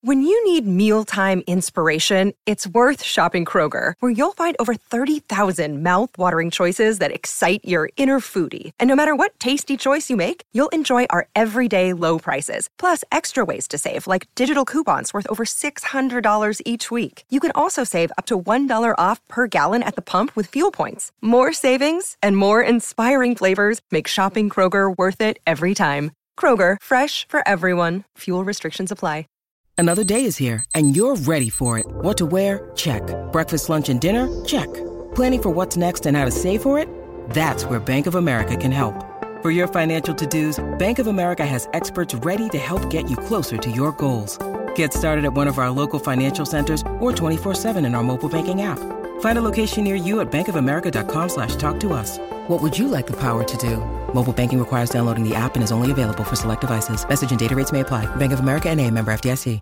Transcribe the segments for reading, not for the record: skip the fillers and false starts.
When you need mealtime inspiration, it's worth shopping Kroger, where you'll find over 30,000 mouth-watering choices that excite your inner foodie. And no matter what tasty choice you make, you'll enjoy our everyday low prices, plus extra ways to save, like digital coupons worth over $600 each week. You can also save up to $1 off per gallon at the pump with fuel points. More savings and more inspiring flavors make shopping Kroger worth it every time. Kroger, fresh for everyone. Fuel restrictions apply. Another day is here, and you're ready for it. What to wear? Check. Breakfast, lunch, and dinner? Check. Planning for what's next and how to save for it? That's where Bank of America can help. For your financial to-dos, Bank of America has experts ready to help get you closer to your goals. Get started at one of our local financial centers or 24/7 in our mobile banking app. Find a location near you at bankofamerica.com/talktous. What would you like the power to do? Mobile banking requires downloading the app and is only available for select devices. Message and data rates may apply. Bank of America N.A., member FDIC.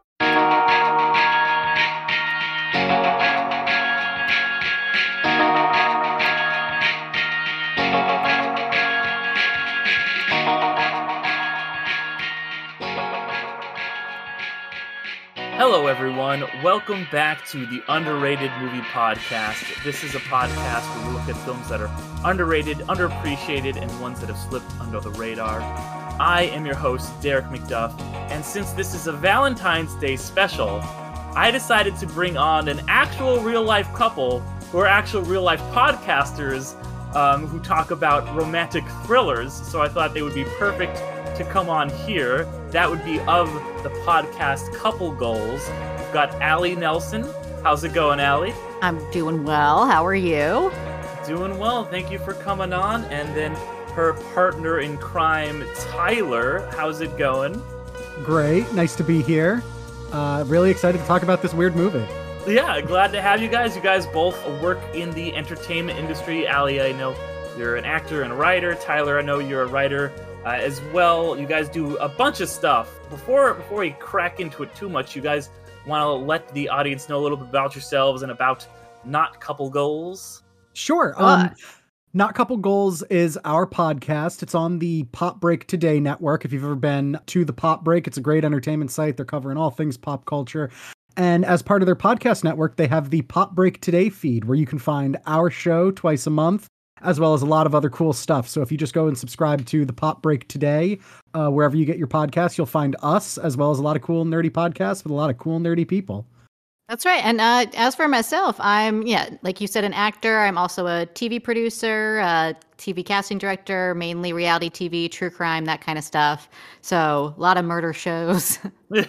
Hello, everyone. Welcome back to the Underrated Movie Podcast. This is a podcast where we look at films that are underrated, underappreciated, and ones that have slipped under the radar. I am your host, Derek McDuff, and since this is a Valentine's Day special, I decided to bring on an actual real-life couple who are actual real-life podcasters who talk about romantic thrillers, so I thought they would be perfect to come on here. That would be of the podcast Couple Goals. We've got Allie Nelson. How's it going, Allie? I'm doing well. How are you? Doing well. Thank you for coming on. And then her partner in crime, Tyler. How's it going? Great. Nice to be here. Really excited to talk about this weird movie. Yeah, glad to have you guys. You guys both work in the entertainment industry. Allie, I know you're an actor and a writer. Tyler, I know you're a writer as well. You guys do a bunch of stuff. Before we crack into it too much, you guys want to let the audience know a little bit about yourselves and about Not Couple Goals? Sure. Not Couple Goals is our podcast. It's on the Pop Break Today network. If you've ever been to the Pop Break, it's a great entertainment site. They're covering all things pop culture. And as part of their podcast network, they have the Pop Break Today feed, where you can find our show twice a month, as well as a lot of other cool stuff. So if you just go and subscribe to the Pop Break Today, wherever you get your podcasts, you'll find us, as well as a lot of cool nerdy podcasts with a lot of cool nerdy people. That's right. And as for myself, I'm, like you said, an actor. I'm also a TV producer, TV casting director, mainly reality TV, true crime, that kind of stuff. So a lot of murder shows.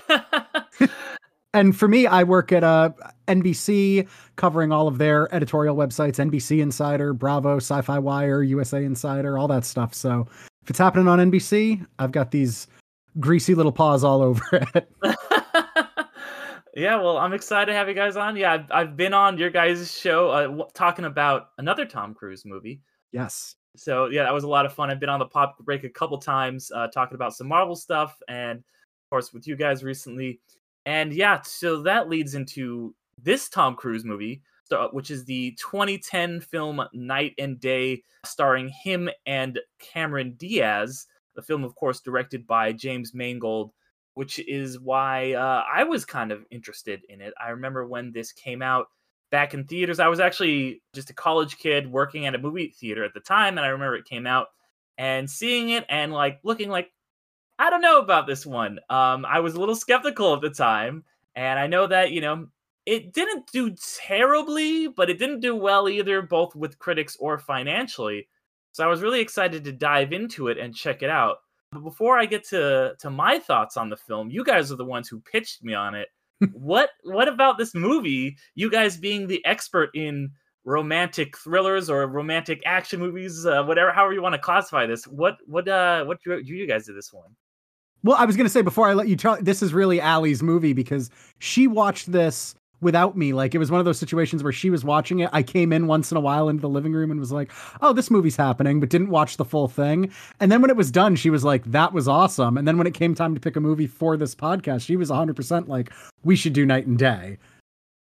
And for me, I work at NBC, covering all of their editorial websites, NBC Insider, Bravo, Sci-Fi Wire, USA Insider, all that stuff. So if it's happening on NBC, I've got these greasy little paws all over it. Yeah, well, I'm excited to have you guys on. Yeah, I've been on your guys' show talking about another Tom Cruise movie. Yes. So, yeah, that was a lot of fun. I've been on the Pop Break a couple times talking about some Marvel stuff and, of course, with you guys recently. And yeah, so that leads into this Tom Cruise movie, which is the 2010 film Night and Day, starring him and Cameron Diaz. The film, of course, directed by James Mangold, which is why I was kind of interested in it. I remember when this came out back in theaters. I was actually just a college kid working at a movie theater at the time, and I remember it came out and seeing it and looking like, I don't know about this one. I was a little skeptical at the time, and I know that, it didn't do terribly, but it didn't do well either, both with critics or financially. So I was really excited to dive into it and check it out. But before I get to my thoughts on the film, you guys are the ones who pitched me on it. What about this movie, you guys being the expert in romantic thrillers or romantic action movies, however you want to classify this, what drew you guys to this one? Well, I was going to say, before I let you talk, this is really Allie's movie because she watched this without me. Like, it was one of those situations where she was watching it. I came in once in a while into the living room and was like, oh, this movie's happening, but didn't watch the full thing. And then when it was done, she was like, that was awesome. And then when it came time to pick a movie for this podcast, she was 100% like, we should do Night and Day. Oh,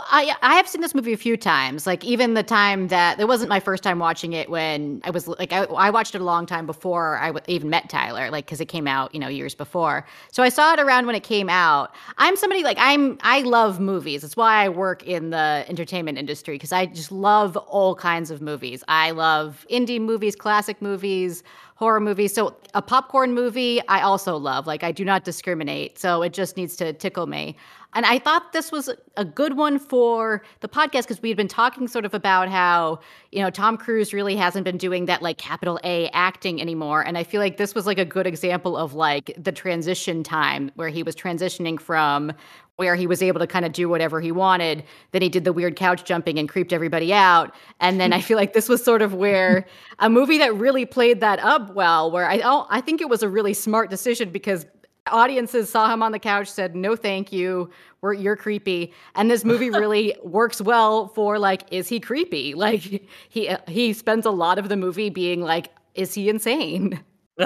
I have seen this movie a few times. Like even the time that it wasn't my first time watching it when I was like I watched it a long time before I even met Tyler, like because it came out years before. So I saw it around when it came out. I'm somebody like I love movies. It's why I work in the entertainment industry because I just love all kinds of movies. I love indie movies, classic movies, horror movies. So a popcorn movie I also love. Like I do not discriminate. So it just needs to tickle me. And I thought this was a good one for the podcast because we had been talking sort of about how, Tom Cruise really hasn't been doing that like capital A acting anymore. And I feel like this was like a good example of like the transition time where he was transitioning from where he was able to kind of do whatever he wanted. Then he did the weird couch jumping and creeped everybody out. And then I feel like this was sort of where a movie that really played that up well, where I think it was a really smart decision because audiences saw him on the couch, said, no, thank you. You're creepy. And this movie really works well for like, is he creepy? Like he spends a lot of the movie being like, is he insane?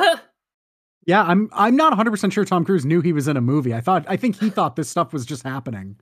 Yeah, I'm not 100% sure Tom Cruise knew he was in a movie. I think he thought this stuff was just happening.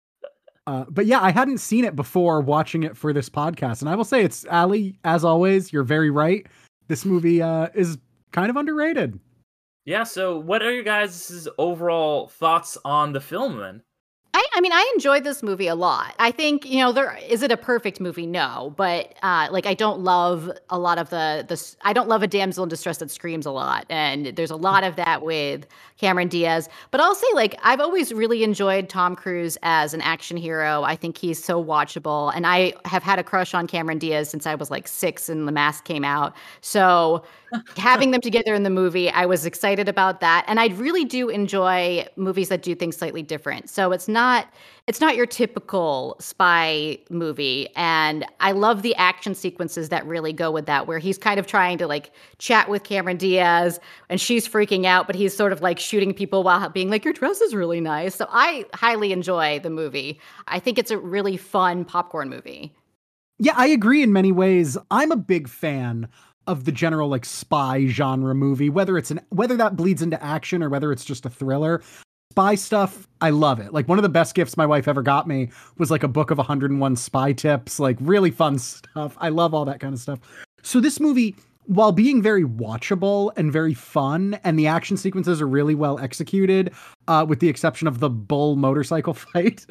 But yeah, I hadn't seen it before watching it for this podcast. And I will say it's Ali, as always, you're very right. This movie is kind of underrated. Yeah, so what are your guys' overall thoughts on the film then? I mean, I enjoyed this movie a lot. I think, is it a perfect movie? No, but like I don't love a lot of I don't love a damsel in distress that screams a lot. And there's a lot of that with Cameron Diaz. But I'll say like I've always really enjoyed Tom Cruise as an action hero. I think he's so watchable. And I have had a crush on Cameron Diaz since I was like 6 and The Mask came out. So having them together in the movie, I was excited about that. And I really do enjoy movies that do things slightly different. So it's not your typical spy movie. And I love the action sequences that really go with that, where he's kind of trying to like chat with Cameron Diaz and she's freaking out, but he's sort of like shooting people while being like, your dress is really nice. So I highly enjoy the movie. I think it's a really fun popcorn movie. Yeah, I agree in many ways. I'm a big fan of the general like spy genre movie, whether that bleeds into action or whether it's just a thriller. Spy stuff, I love it. Like one of the best gifts my wife ever got me was like a book of 101 spy tips, like really fun stuff. I love all that kind of stuff. So this movie, while being very watchable and very fun, and the action sequences are really well executed, with the exception of the bull motorcycle fight,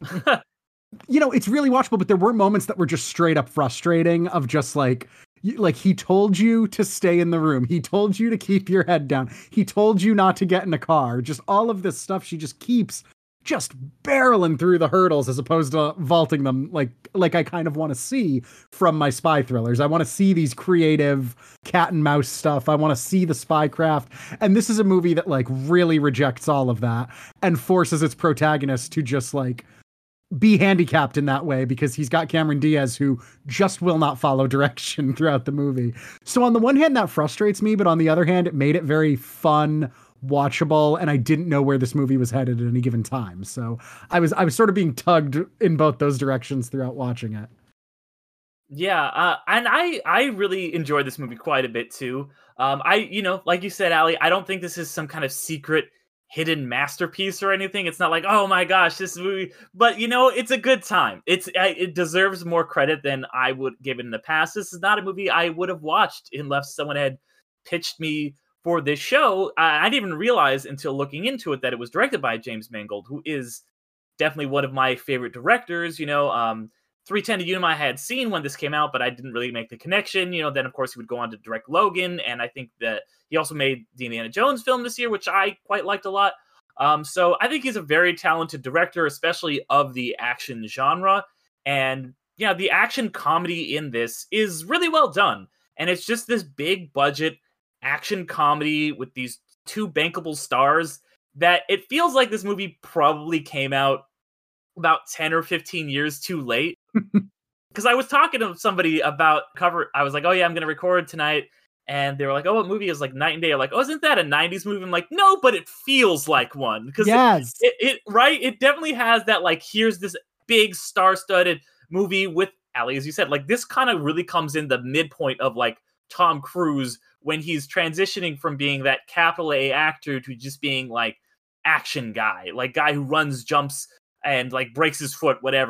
it's really watchable, but there were moments that were just straight up frustrating of just like he told you to stay in the room. He told you to keep your head down. He told you not to get in a car. Just all of this stuff. She just keeps just barreling through the hurdles as opposed to vaulting them like I kind of want to see from my spy thrillers. I want to see these creative cat and mouse stuff. I want to see the spy craft. And this is a movie that like really rejects all of that and forces its protagonist to just like be handicapped in that way because he's got Cameron Diaz who just will not follow direction throughout the movie. So on the one hand, that frustrates me, but on the other hand, it made it very fun, watchable, and I didn't know where this movie was headed at any given time. So I was sort of being tugged in both those directions throughout watching it. Yeah, and I really enjoyed this movie quite a bit too. Like you said, Ali, I don't think this is some kind of secret hidden masterpiece or anything. It's not like, oh my gosh, this movie, but it's a good time. It deserves more credit than I would give it in the past. This is not a movie I would have watched unless someone had pitched me for this show. I didn't even realize until looking into it that it was directed by James Mangold, who is definitely one of my favorite directors. 3:10 to Yuma I had seen when this came out, but I didn't really make the connection. Then of course he would go on to direct Logan, and I think that he also made the Indiana Jones film this year, which I quite liked a lot. So I think he's a very talented director, especially of the action genre. And yeah, the action comedy in this is really well done. And it's just this big budget action comedy with these two bankable stars that it feels like this movie probably came out about 10 or 15 years too late. Because I was talking to somebody about cover. I was like, oh yeah, I'm going to record tonight. And they were like, oh, what movie is like Night and Day? I'm like, oh, isn't that a 90s movie? I'm like, no, but it feels like one. Because yes. It definitely has that, like, here's this big star-studded movie with, Ali, as you said, like, this kind of really comes in the midpoint of, like, Tom Cruise when he's transitioning from being that capital A actor to just being, like, action guy. Like, guy who runs, jumps, and, like, breaks his foot, whatever,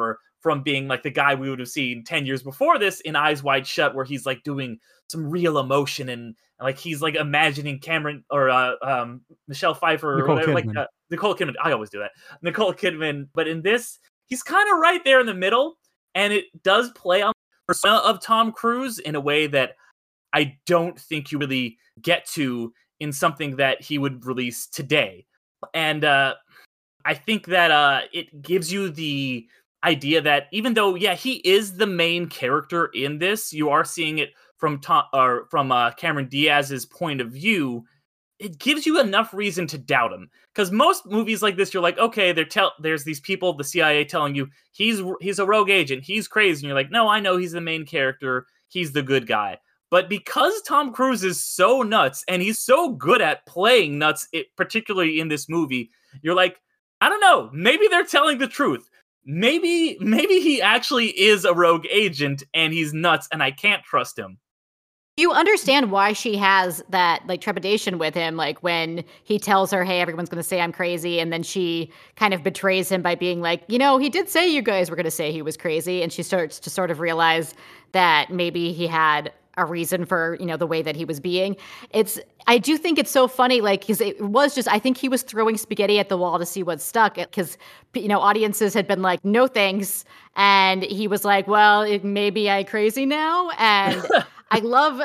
from being like the guy we would have seen 10 years before this in Eyes Wide Shut, where he's like doing some real emotion and like he's like imagining Cameron or Michelle Pfeiffer Nicole or whatever, Kidman. like Nicole Kidman. I always do that. Nicole Kidman, but in this, he's kind of right there in the middle, and it does play on the persona of Tom Cruise in a way that I don't think you really get to in something that he would release today. And I think that it gives you the idea that even though, yeah, he is the main character in this, you are seeing it from Cameron Diaz's point of view. It gives you enough reason to doubt him, because most movies like this, you're like, okay, there's these people, the CIA, telling you he's a rogue agent, he's crazy, and you're like, no, I know he's the main character, he's the good guy. But because Tom Cruise is so nuts and he's so good at playing nuts, particularly in this movie, you're like, I don't know, maybe they're telling the truth. Maybe he actually is a rogue agent and he's nuts and I can't trust him. You understand why she has that like trepidation with him, like when he tells her, hey, everyone's going to say I'm crazy. And then she kind of betrays him by being like, he did say you guys were going to say he was crazy. And she starts to sort of realize that maybe he had a reason for, the way that he was being. I do think it's so funny, like, because it was just, I think he was throwing spaghetti at the wall to see what stuck, because, audiences had been like, no thanks. And he was like, well, maybe I crazy now. And I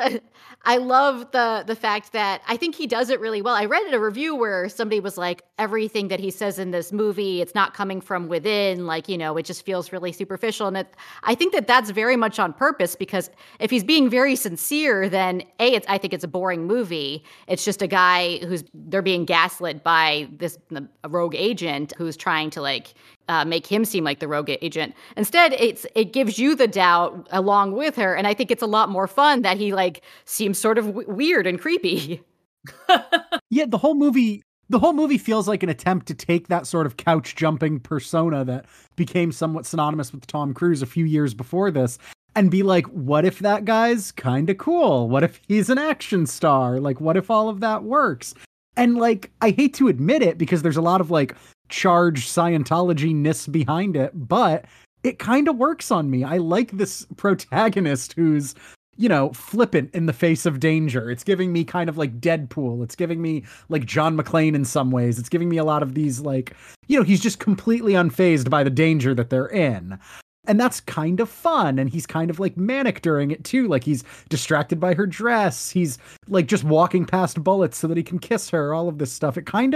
love the fact that I think he does it really well. I read a review where somebody was like, everything that he says in this movie, it's not coming from within, like, it just feels really superficial. And I think that that's very much on purpose, because if he's being very sincere, then I think it's a boring movie. It's just a guy they're being gaslit by a rogue agent who's trying to like make him seem like the rogue agent. Instead, it gives you the doubt along with her, and I think it's a lot more fun that he like seems sort of weird and creepy. Yeah, the whole movie feels like an attempt to take that sort of couch jumping persona that became somewhat synonymous with Tom Cruise a few years before this, and be like, what if that guy's kind of cool? What if he's an action star? Like, what if all of that works? And like, I hate to admit it because there's a lot of like charged Scientology-ness behind it, but it kind of works on me. I like this protagonist who's, flippant in the face of danger. It's giving me kind of like Deadpool. It's giving me like John McClane in some ways. It's giving me a lot of these like, he's just completely unfazed by the danger that they're in. And that's kind of fun. And he's kind of like manic during it too. Like he's distracted by her dress. He's like just walking past bullets so that he can kiss her, all of this stuff.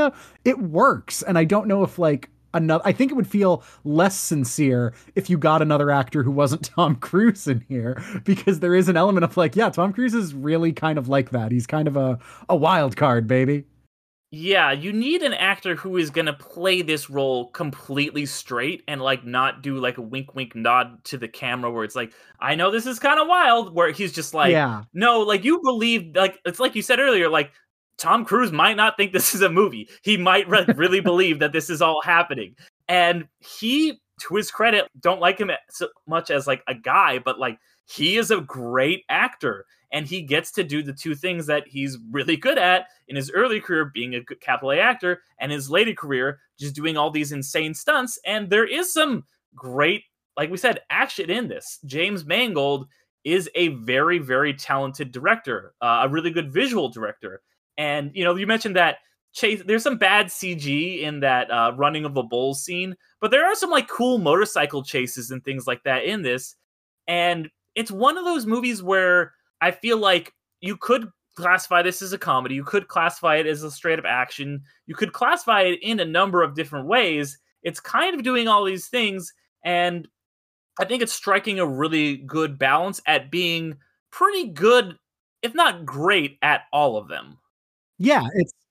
It works. And I don't know if like I think it would feel less sincere if you got another actor who wasn't Tom Cruise in here, because there is an element of like, yeah, Tom Cruise is really kind of like that. He's kind of a wild card, baby. Yeah, you need an actor who is going to play this role completely straight and like not do like a wink wink nod to the camera where it's like, I know this is kind of wild, where he's just like, yeah. No, like you believe, like it's like you said earlier, like Tom Cruise might not think this is a movie. He might really believe that this is all happening. And he, to his credit, don't like him so much as like a guy, but like he is a great actor. And he gets to do the two things that he's really good at in his early career, being a good capital A actor, and his later career, just doing all these insane stunts. And there is some great, like we said, action in this. James Mangold is a very, very talented director, a really good visual director. And, you mentioned that chase. There's some bad CG in that running of the bulls scene, but there are some like cool motorcycle chases and things like that in this. And it's one of those movies where I feel like you could classify this as a comedy. You could classify it as a straight up action. You could classify it in a number of different ways. It's kind of doing all these things. And I think it's striking a really good balance at being pretty good, if not great, at all of them. Yeah,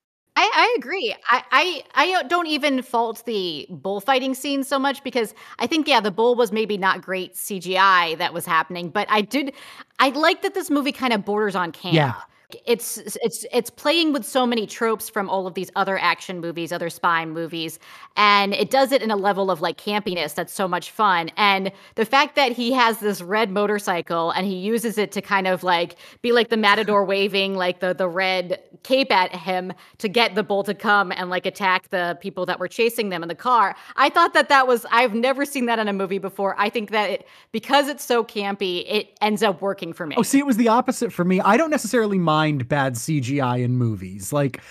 I agree. I don't even fault the bullfighting scene so much, because I think, yeah, the bull was maybe not great CGI that was happening, but I like that this movie kind of borders on camp. Yeah. it's playing with so many tropes from all of these other action movies, other spy movies, and it does it in a level of like campiness that's so much fun. And the fact that he has this red motorcycle and he uses it to kind of like be like the matador waving like the red cape at him to get the bull to come and like attack the people that were chasing them in the car. I thought that was, I've never seen that in a movie before. I think that because it's so campy, it ends up working for me. Oh, see, it was the opposite for me. I don't necessarily mind bad CGI in movies. Like,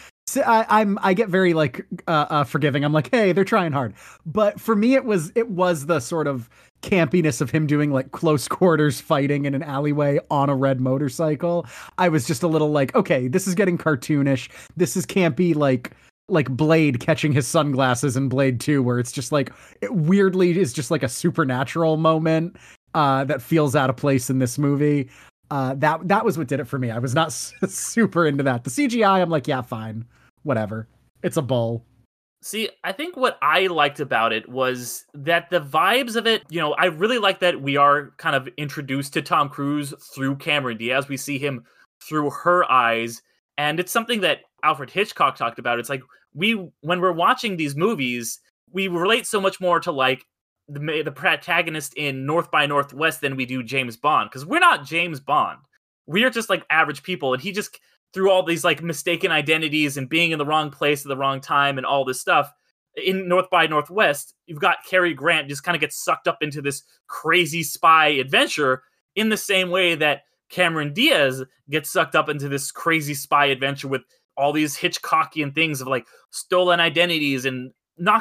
I get very like forgiving. I'm like, hey, they're trying hard. But for me, it was the sort of campiness of him doing like close quarters fighting in an alleyway on a red motorcycle. I was just a little like, okay, this is getting cartoonish. This is campy, like Blade catching his sunglasses in Blade 2, where it's just like, it weirdly is just like a supernatural moment that feels out of place in this movie. That was what did it for me. I was not super into that. The CGI, I'm like, yeah, fine, whatever. It's a bull. See, I think what I liked about it was that the vibes of it, I really like that we are kind of introduced to Tom Cruise through Cameron Diaz. We see him through her eyes. And it's something that Alfred Hitchcock talked about. It's like when we're watching these movies, we relate so much more to like the protagonist in North by Northwest than we do James Bond. Because we're not James Bond. We are just like average people. And he just, through all these like mistaken identities and being in the wrong place at the wrong time and all this stuff, in North by Northwest, you've got Cary Grant just kind of gets sucked up into this crazy spy adventure in the same way that Cameron Diaz gets sucked up into this crazy spy adventure with all these Hitchcockian things of like stolen identities and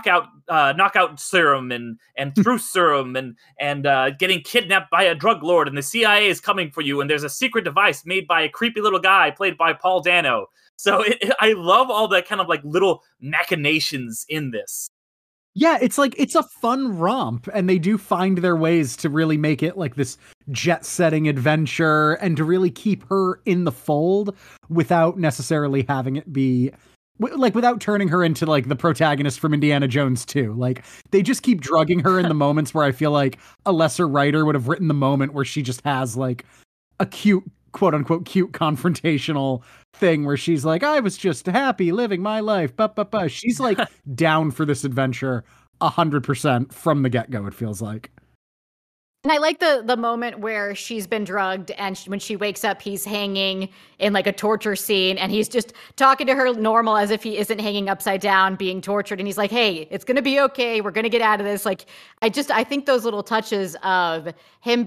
knockout serum and truth serum and getting kidnapped by a drug lord and the CIA is coming for you and there's a secret device made by a creepy little guy played by Paul Dano. So I love all that kind of like little machinations in this. Yeah, it's like, it's a fun romp, and they do find their ways to really make it like this jet-setting adventure and to really keep her in the fold without necessarily having it be like, without turning her into like the protagonist from Indiana Jones 2. Like, they just keep drugging her in the moments where I feel like a lesser writer would have written the moment where she just has like a cute, quote unquote, cute confrontational thing where she's like, I was just happy living my life. She's like down for this adventure 100% from the get-go, it feels like. And I like the moment where she's been drugged and when she wakes up, he's hanging in like a torture scene and he's just talking to her normal as if he isn't hanging upside down being tortured. And he's like, hey, it's going to be okay. We're going to get out of this. Like, I think those little touches of him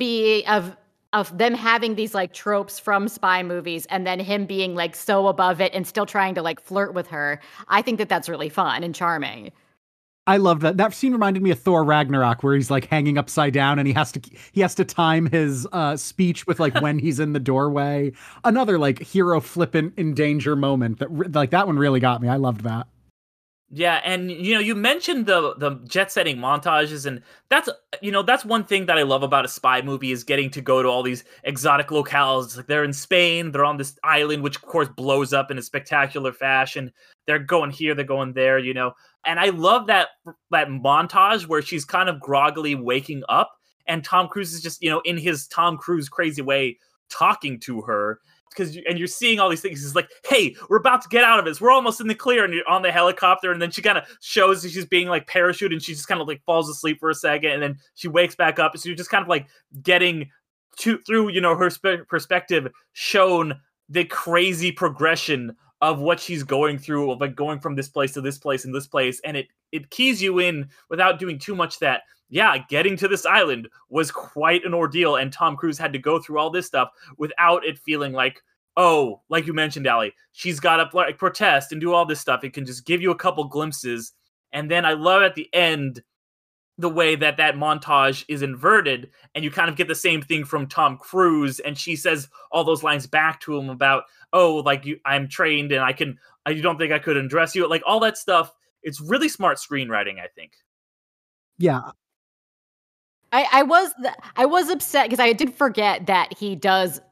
of them having these like tropes from spy movies and then him being like so above it and still trying to like flirt with her. I think that's really fun and charming. I love that. That scene reminded me of Thor Ragnarok, where he's like hanging upside down and he has to time his speech with like when he's in the doorway. Another like hero flippant in danger moment that one really got me. I loved that. Yeah, and you mentioned the jet setting montages, and that's one thing that I love about a spy movie is getting to go to all these exotic locales. Like they're in Spain, they're on this island, which of course blows up in a spectacular fashion. They're going here, they're going there, And I love that montage where she's kind of groggily waking up, and Tom Cruise is just in his Tom Cruise crazy way talking to her. And you're seeing all these things. It's like, hey, we're about to get out of this. We're almost in the clear. And you're on the helicopter. And then she kind of shows that she's being like parachuted. And she just kind of like falls asleep for a second. And then she wakes back up. So you're just kind of like getting through, her perspective, shown the crazy progression of what she's going through, of like going from this place to this place and this place. And it keys you in without doing too much that, yeah, getting to this island was quite an ordeal, and Tom Cruise had to go through all this stuff without it feeling like, oh, like you mentioned, Allie, she's got to like protest and do all this stuff. It can just give you a couple glimpses, and then I love at the end the way that montage is inverted, and you kind of get the same thing from Tom Cruise, and she says all those lines back to him about, oh, like I'm trained, and you don't think I could undress you, like all that stuff. It's really smart screenwriting, I think. Yeah. I was upset because I did forget that he does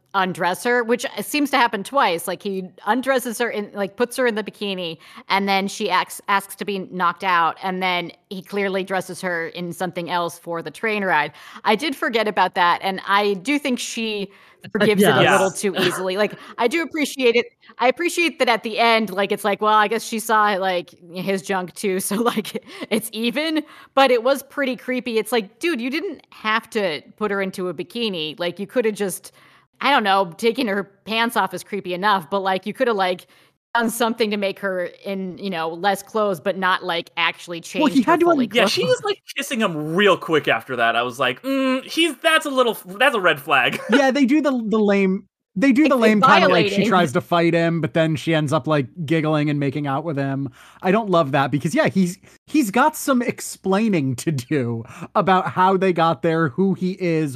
undress her, which seems to happen twice. Like he undresses her in, like puts her in the bikini, and then she asks to be knocked out, and then he clearly dresses her in something else for the train ride. I did forget about that, and I do think she forgives it a little too easily. Like I do appreciate it. I appreciate that at the end, like it's like, well, I guess she saw like his junk too, so like it's even. But it was pretty creepy. It's like, dude, you didn't have to put her into a bikini. Like you could have just, I don't know, taking her pants off is creepy enough, but like you could have like done something to make her in, less clothes, but not like actually change. Well, he had to, yeah, she was like kissing him real quick after that. I was like, that's a red flag. Yeah, they do the lame. They do the lame kind of like she tries to fight him, but then she ends up like giggling and making out with him. I don't love that because he's got some explaining to do about how they got there, who he is,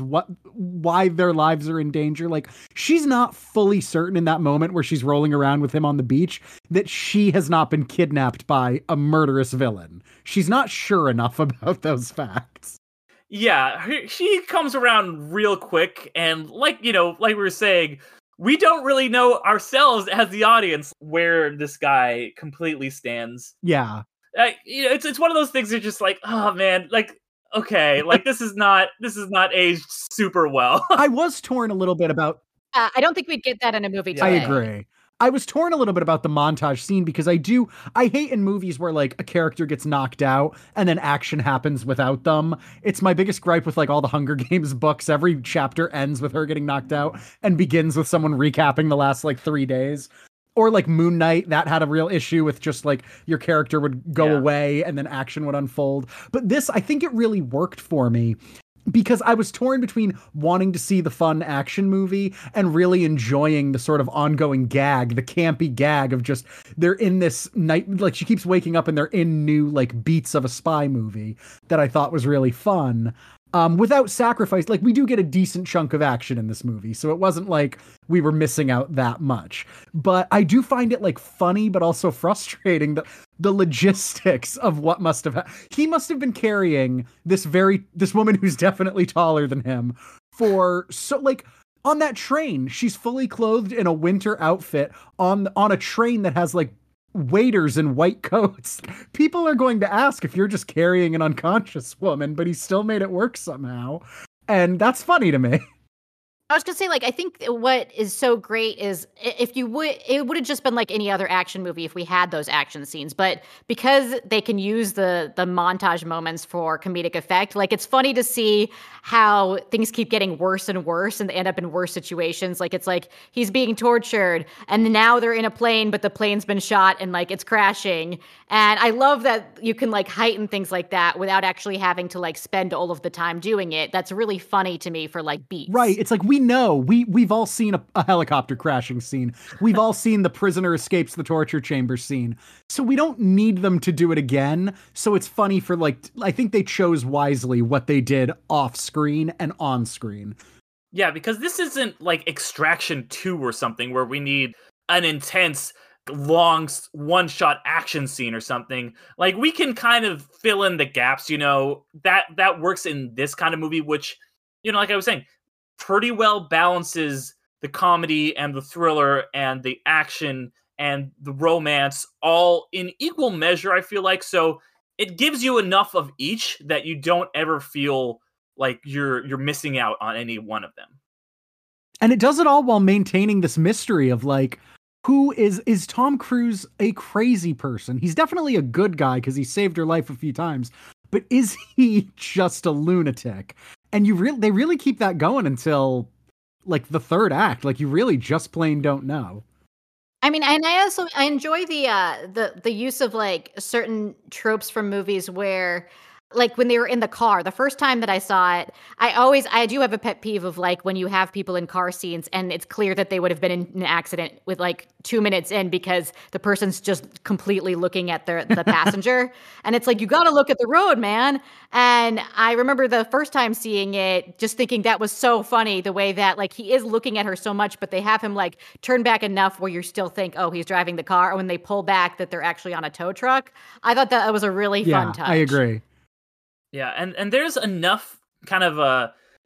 why their lives are in danger. Like she's not fully certain in that moment where she's rolling around with him on the beach that she has not been kidnapped by a murderous villain. She's not sure enough about those facts. Yeah, she comes around real quick, and like we were saying, we don't really know ourselves as the audience where this guy completely stands. Yeah, it's one of those things. You're just like, oh man, like okay, like this is not aged super well. I was torn a little bit about. I don't think we'd get that in a movie today. I agree. I was torn a little bit about the montage scene because I hate in movies where like a character gets knocked out and then action happens without them. It's my biggest gripe with like all the Hunger Games books. Every chapter ends with her getting knocked out and begins with someone recapping the last like 3 days. Or like Moon Knight, that had a real issue with just like your character would go away and then action would unfold. But this, I think it really worked for me. Because I was torn between wanting to see the fun action movie and really enjoying the sort of ongoing gag, the campy gag of just they're in this night, like she keeps waking up and they're in new like beats of a spy movie that I thought was really fun. Without sacrifice, like we do get a decent chunk of action in this movie, so it wasn't like we were missing out that much. But I do find it like funny, but also frustrating the logistics of what must have he must have been carrying this woman who's definitely taller than him for so like on that train. She's fully clothed in a winter outfit on a train that has like waiters in white coats. People are going to ask if you're just carrying an unconscious woman, but he still made it work somehow. And that's funny to me. I was gonna say, like, I think what is so great is it would have just been like any other action movie if we had those action scenes. But because they can use the montage moments for comedic effect, like it's funny to see how things keep getting worse and worse and they end up in worse situations. Like it's like he's being tortured and now they're in a plane, but the plane's been shot and like it's crashing. And I love that you can like heighten things like that without actually having to like spend all of the time doing it. That's really funny to me for like beats. Right. It's like we know we've all seen a helicopter crashing scene. We've all seen the prisoner escapes the torture chamber scene. So we don't need them to do it again. So it's funny for like, I think they chose wisely what they did off screen and on screen. Yeah, because this isn't like Extraction 2 or something where we need an intense long one-shot action scene or something. Like we can kind of fill in the gaps, that works in this kind of movie, which, like I was saying, pretty well balances the comedy and the thriller and the action and the romance all in equal measure, I feel like. So it gives you enough of each that you don't ever feel like you're missing out on any one of them. And it does it all while maintaining this mystery of like, who is Tom Cruise a crazy person? He's definitely a good guy because he saved her life a few times, but is he just a lunatic? And they really keep that going until like the third act. Like you really just plain don't know. I mean, and I enjoy the use of like certain tropes from movies where, like when they were in the car, the first time that I saw it, I do have a pet peeve of like when you have people in car scenes and it's clear that they would have been in an accident with like 2 minutes in because the person's just completely looking at the passenger. And it's like, you got to look at the road, man. And I remember the first time seeing it, just thinking that was so funny, the way that like he is looking at her so much, but they have him like turn back enough where you still think, oh, he's driving the car. Or when they pull back that they're actually on a tow truck. I thought that was a really fun touch. I agree. Yeah, and there's enough kind of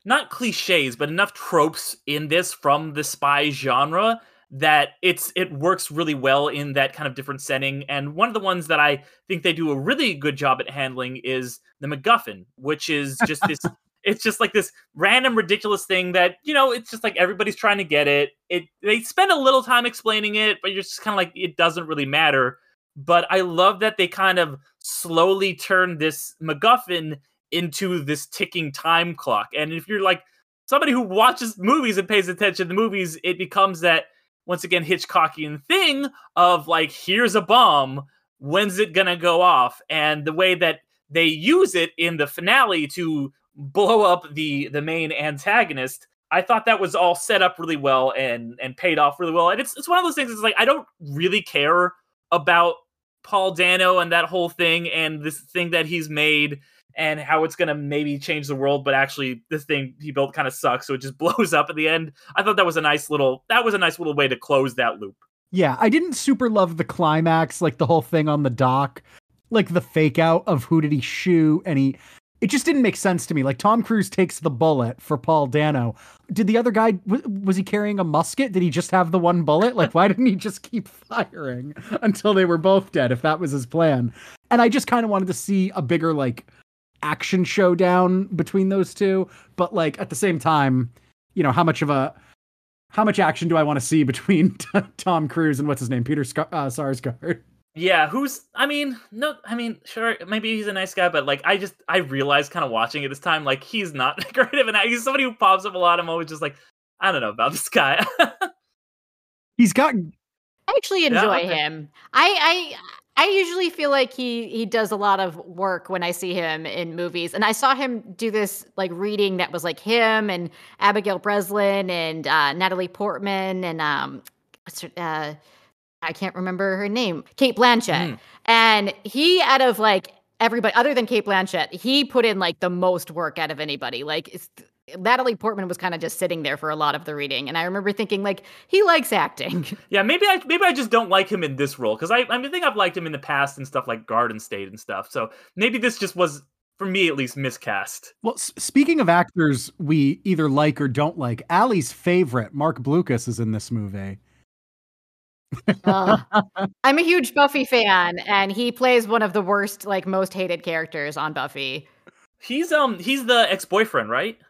not cliches, but enough tropes in this from the spy genre that it works really well in that kind of different setting. And one of the ones that I think they do a really good job at handling is the MacGuffin, which is just this. It's just like this random ridiculous thing that, it's just like everybody's trying to get it. They spend a little time explaining it, but you're just kind of like, it doesn't really matter. But I love that they kind of slowly turn this MacGuffin into this ticking time clock. And if you're like somebody who watches movies and pays attention to movies, it becomes that, once again, Hitchcockian thing of like, here's a bomb, when's it gonna go off? And the way that they use it in the finale to blow up the main antagonist, I thought that was all set up really well and paid off really well. And it's one of those things, it's like, I don't really care about Paul Dano and that whole thing and this thing that he's made and how it's going to maybe change the world, but actually this thing he built kind of sucks, so it just blows up at the end. I thought that was a nice little way to close that loop. Yeah, I didn't super love the climax, like the whole thing on the dock, like the fake out of who did he shoot, and it just didn't make sense to me. Like, Tom Cruise takes the bullet for Paul Dano. Did the other guy, was he carrying a musket? Did he just have the one bullet? Like, why didn't he just keep firing until they were both dead, if that was his plan? And I just kind of wanted to see a bigger, like, action showdown between those two. But, like, at the same time, how much action do I want to see between Tom Cruise and what's his name? Peter Sarsgaard. Yeah, sure, maybe he's a nice guy, but like, I realized kind of watching it this time, like, he's not great of an actor. He's somebody who pops up a lot. I'm always just like, I don't know about this guy. I actually enjoy him. I usually feel like he does a lot of work when I see him in movies. And I saw him do this like reading that was like him and Abigail Breslin and Natalie Portman and I can't remember her name, Cate Blanchett. And he, out of like everybody other than Cate Blanchett, he put in like the most work out of anybody. Like, Natalie Portman was kind of just sitting there for a lot of the reading. And I remember thinking, like, he likes acting. Yeah, maybe I just don't like him in this role, because I think I've liked him in the past and stuff like Garden State and stuff. So maybe this just was, for me at least, miscast. Well, speaking of actors we either like or don't like, Allie's favorite, Mark Blucas, is in this movie. I'm a huge Buffy fan, and he plays one of the worst, like, most hated characters on Buffy. He's the ex-boyfriend, right?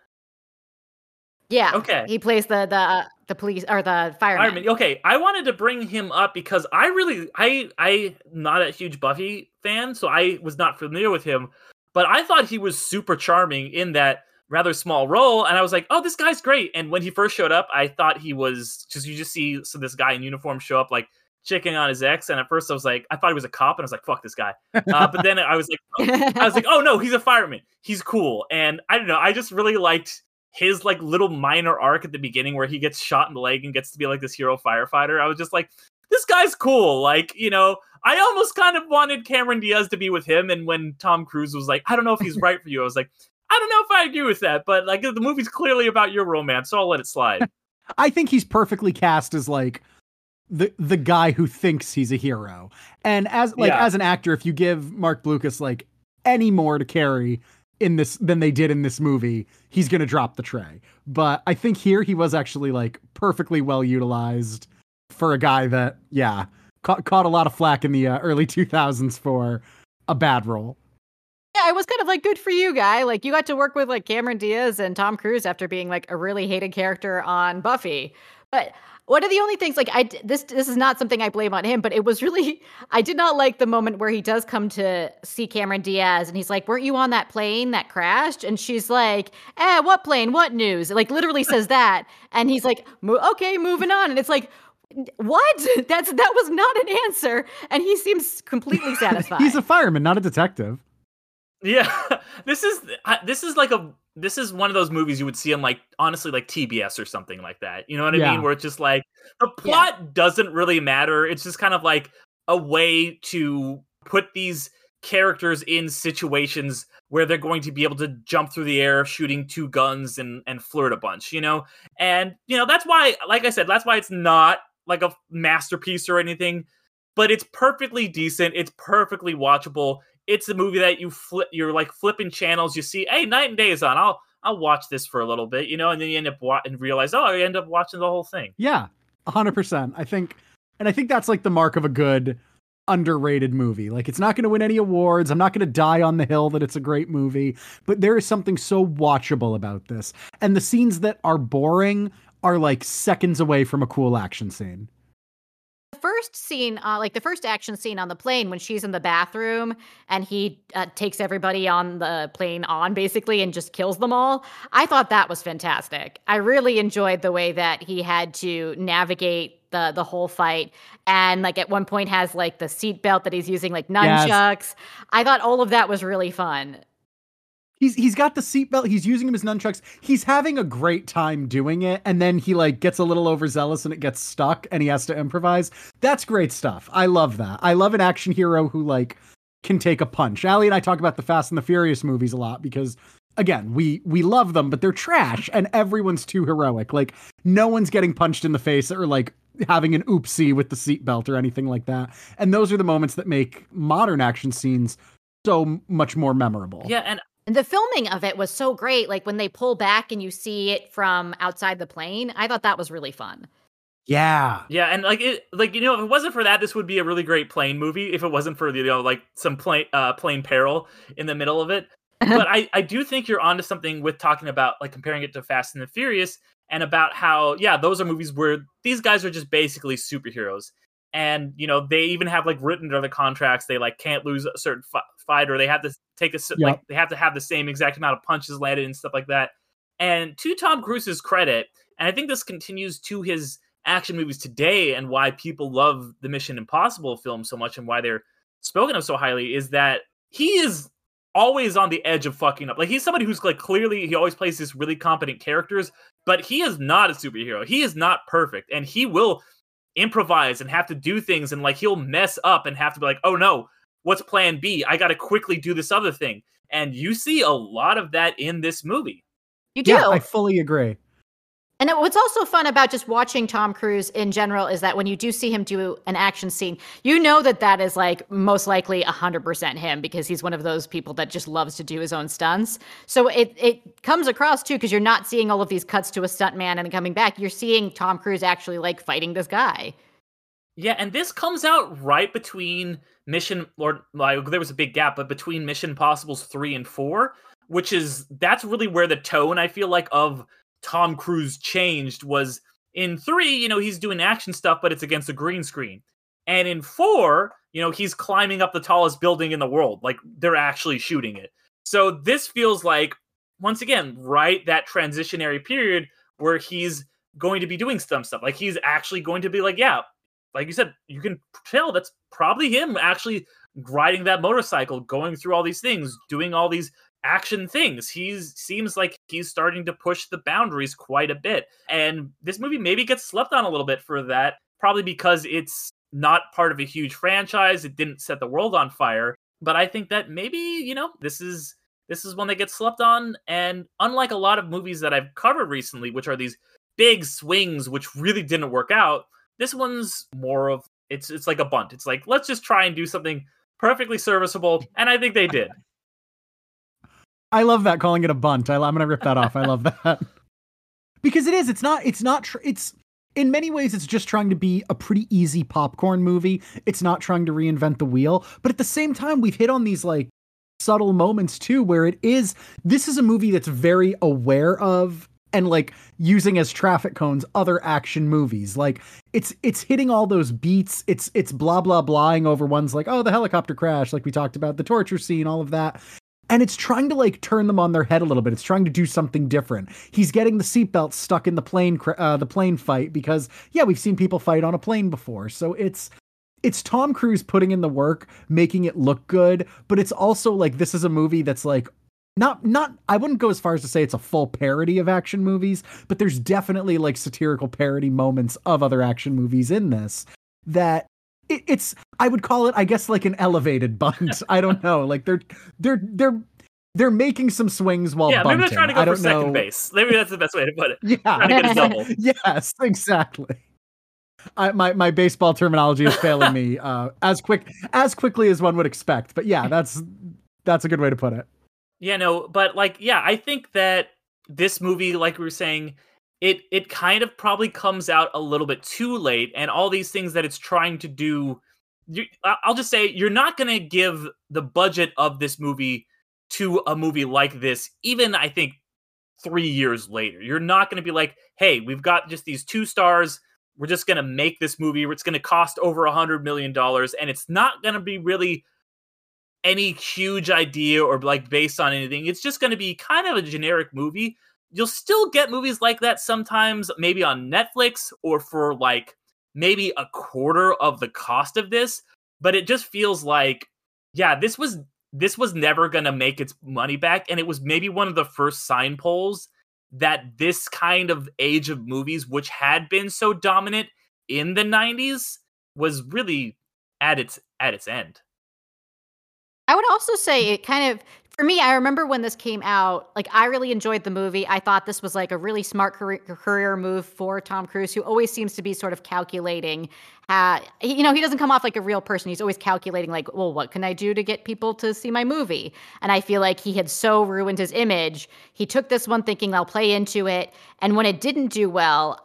Yeah. Okay. He plays the police or the fireman. Okay, I wanted to bring him up because I'm not a huge Buffy fan, so I was not familiar with him, but I thought he was super charming in that rather small role, and I was like, oh, this guy's great. And when he first showed up, I thought he was you just see this guy in uniform show up like checking on his ex, and at first I thought he was a cop, and I was like, fuck this guy. But then I was like, oh no, he's a fireman, he's cool. And I don't know, I just really liked his like little minor arc at the beginning where he gets shot in the leg and gets to be like this hero firefighter. I was just like, this guy's cool. Like, I almost kind of wanted Cameron Diaz to be with him, and when Tom Cruise was like, I don't know if he's right for you, I was like, I don't know if I agree with that, but like, the movie's clearly about your romance, so I'll let it slide. I think he's perfectly cast as like the guy who thinks he's a hero. And as an actor, if you give Mark Blucas like any more to carry in this than they did in this movie, he's going to drop the tray. But I think here he was actually like perfectly well utilized for a guy that, caught a lot of flack in the early 2000s for a bad role. Yeah, I was kind of like, good for you, guy. Like, you got to work with like Cameron Diaz and Tom Cruise after being like a really hated character on Buffy. But one of the only things, like, this is not something I blame on him, but it was really, I did not like the moment where he does come to see Cameron Diaz and he's like, weren't you on that plane that crashed? And she's like, what plane? What news? Like, literally says that. And he's like, okay, moving on. And it's like, what? That was not an answer. And he seems completely satisfied. He's a fireman, not a detective. Yeah, this is one of those movies you would see on, like, honestly, like TBS or something like that. You know what I mean? Where it's just like the plot doesn't really matter. It's just kind of like a way to put these characters in situations where they're going to be able to jump through the air shooting two guns and flirt a bunch, And, that's why, like I said, that's why it's not like a masterpiece or anything, but it's perfectly decent. It's perfectly watchable. It's a movie that you're like flipping channels. You see, hey, Night and Day is on. I'll watch this for a little bit, and then you end up and realize, oh, I end up watching the whole thing. Yeah, 100%. I think that's like the mark of a good underrated movie. Like, it's not going to win any awards. I'm not going to die on the hill that it's a great movie, but there is something so watchable about this. And the scenes that are boring are like seconds away from a cool action scene. The first scene, like the first action scene on the plane when she's in the bathroom and he takes everybody on the plane on basically and just kills them all. I thought that was fantastic. I really enjoyed the way that he had to navigate the whole fight, and like at one point has like the seatbelt that he's using like nunchucks. Yes. I thought all of that was really fun. He's got the seatbelt. He's using him as nunchucks. He's having a great time doing it. And then he like gets a little overzealous and it gets stuck and he has to improvise. That's great stuff. I love that. I love an action hero who like can take a punch. Allie and I talk about the Fast and the Furious movies a lot because again, we love them, but they're trash and everyone's too heroic. Like no one's getting punched in the face or like having an oopsie with the seatbelt or anything like that. And those are the moments that make modern action scenes so much more memorable. Yeah. And the filming of it was so great. Like when they pull back and you see it from outside the plane, I thought that was really fun. Yeah. Yeah. And if it wasn't for that, this would be a really great plane movie. If it wasn't for like some plane peril in the middle of it. But I do think you're onto something with talking about like comparing it to Fast and the Furious and about how, those are movies where these guys are just basically superheroes. And, they even have like written into their contracts, they like can't lose a certain fight, or they have to take like they have to have the same exact amount of punches landed and stuff like that. And to Tom Cruise's credit, and I think this continues to his action movies today and why people love the Mission Impossible film so much and why they're spoken of so highly, is that he is always on the edge of fucking up. Like he's somebody who's like clearly he always plays these really competent characters, but he is not a superhero. He is not perfect, and he will improvise and have to do things, and like he'll mess up and have to be like, oh no, what's plan B? I gotta quickly do this other thing. And you see a lot of that in this movie. You do. Yeah, I fully agree. And what's also fun about just watching Tom Cruise in general is that when you do see him do an action scene, you know that is like most likely 100% him, because he's one of those people that just loves to do his own stunts. So it comes across too, because you're not seeing all of these cuts to a stuntman and coming back. You're seeing Tom Cruise actually like fighting this guy. Yeah, and this comes out right between there was a big gap, but between Mission Impossibles 3 and 4, that's really where the tone, I feel like, of Tom Cruise changed. Was in 3, he's doing action stuff, but it's against a green screen. And in 4, he's climbing up the tallest building in the world. Like, they're actually shooting it. So this feels like, once again, right, that transitionary period where he's going to be doing some stuff. Like, he's actually going to be like, yeah, like you said, you can tell that's probably him actually riding that motorcycle, going through all these things, doing all these action things. Seems like he's starting to push the boundaries quite a bit. And this movie maybe gets slept on a little bit for that, probably because it's not part of a huge franchise. It didn't set the world on fire. But I think that maybe, this is one that gets slept on. And unlike a lot of movies that I've covered recently, which are these big swings, which really didn't work out, this one's more of, it's like a bunt. It's like, let's just try and do something perfectly serviceable. And I think they did. I love that, calling it a bunt. I'm going to rip that off. I love that. Because it's in many ways, it's just trying to be a pretty easy popcorn movie. It's not trying to reinvent the wheel. But at the same time, we've hit on these like subtle moments too, where this is a movie that's very aware of and like using as traffic cones other action movies. Like it's hitting all those beats. It's blah, blah, blahing over ones like, oh, the helicopter crash, like we talked about, the torture scene, all of that. And it's trying to like turn them on their head a little bit. It's trying to do something different. He's getting the seatbelt stuck in the plane fight because, yeah, we've seen people fight on a plane before. So it's Tom Cruise putting in the work, making it look good. But it's also like, this is a movie that's like, not, I wouldn't go as far as to say it's a full parody of action movies, but there's definitely like satirical parody moments of other action movies in this that it's, I would call it, I guess, like an elevated bunt. I don't know. Like they're making some swings while bunting. Maybe they're trying to go for second base. Maybe that's the best way to put it. Yeah. Trying to get a double. Yes, exactly. My baseball terminology is failing me as quickly as one would expect. But yeah, that's a good way to put it. Yeah, no, but like, yeah, I think that this movie, like we were saying, it kind of probably comes out a little bit too late, and all these things that it's trying to do. I'll just say, you're not going to give the budget of this movie to a movie like this, even I think 3 years later. You're not going to be like, hey, we've got just these 2 stars. We're just going to make this movie. It's going to cost over $100 million. And it's not going to be really any huge idea or like based on anything. It's just going to be kind of a generic movie. You'll still get movies like that sometimes, maybe on Netflix or for like maybe a quarter of the cost of this. But it just feels like, yeah, this was never going to make its money back. And it was maybe one of the first signposts that this kind of age of movies, which had been so dominant in the 90s, was really at its end. I would also say it kind of, for me, I remember when this came out, like, I really enjoyed the movie. I thought this was like a really smart career move for Tom Cruise, who always seems to be sort of calculating. He doesn't come off like a real person. He's always calculating, like, well, what can I do to get people to see my movie? And I feel like he had so ruined his image. He took this one thinking I'll play into it. And when it didn't do well,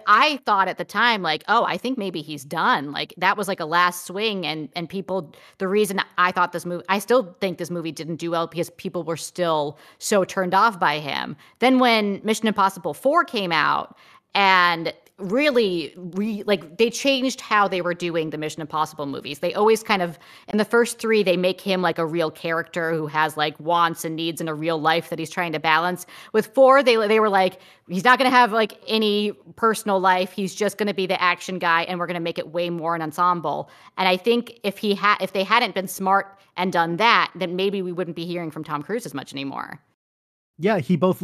I thought at the time, like, oh, I think maybe he's done. Like, that was like a last swing. And people, the reason I still think this movie didn't do well because people were still so turned off by him. Then when Mission Impossible 4 came out, and really they changed how they were doing the Mission Impossible movies. They always kind of, in the first 3, they make him like a real character who has like wants and needs in a real life that he's trying to balance. With 4, they were like, he's not going to have like any personal life. He's just going to be the action guy, and we're going to make it way more an ensemble. And I think if they hadn't been smart and done that, then maybe we wouldn't be hearing from Tom Cruise as much anymore. Yeah, he both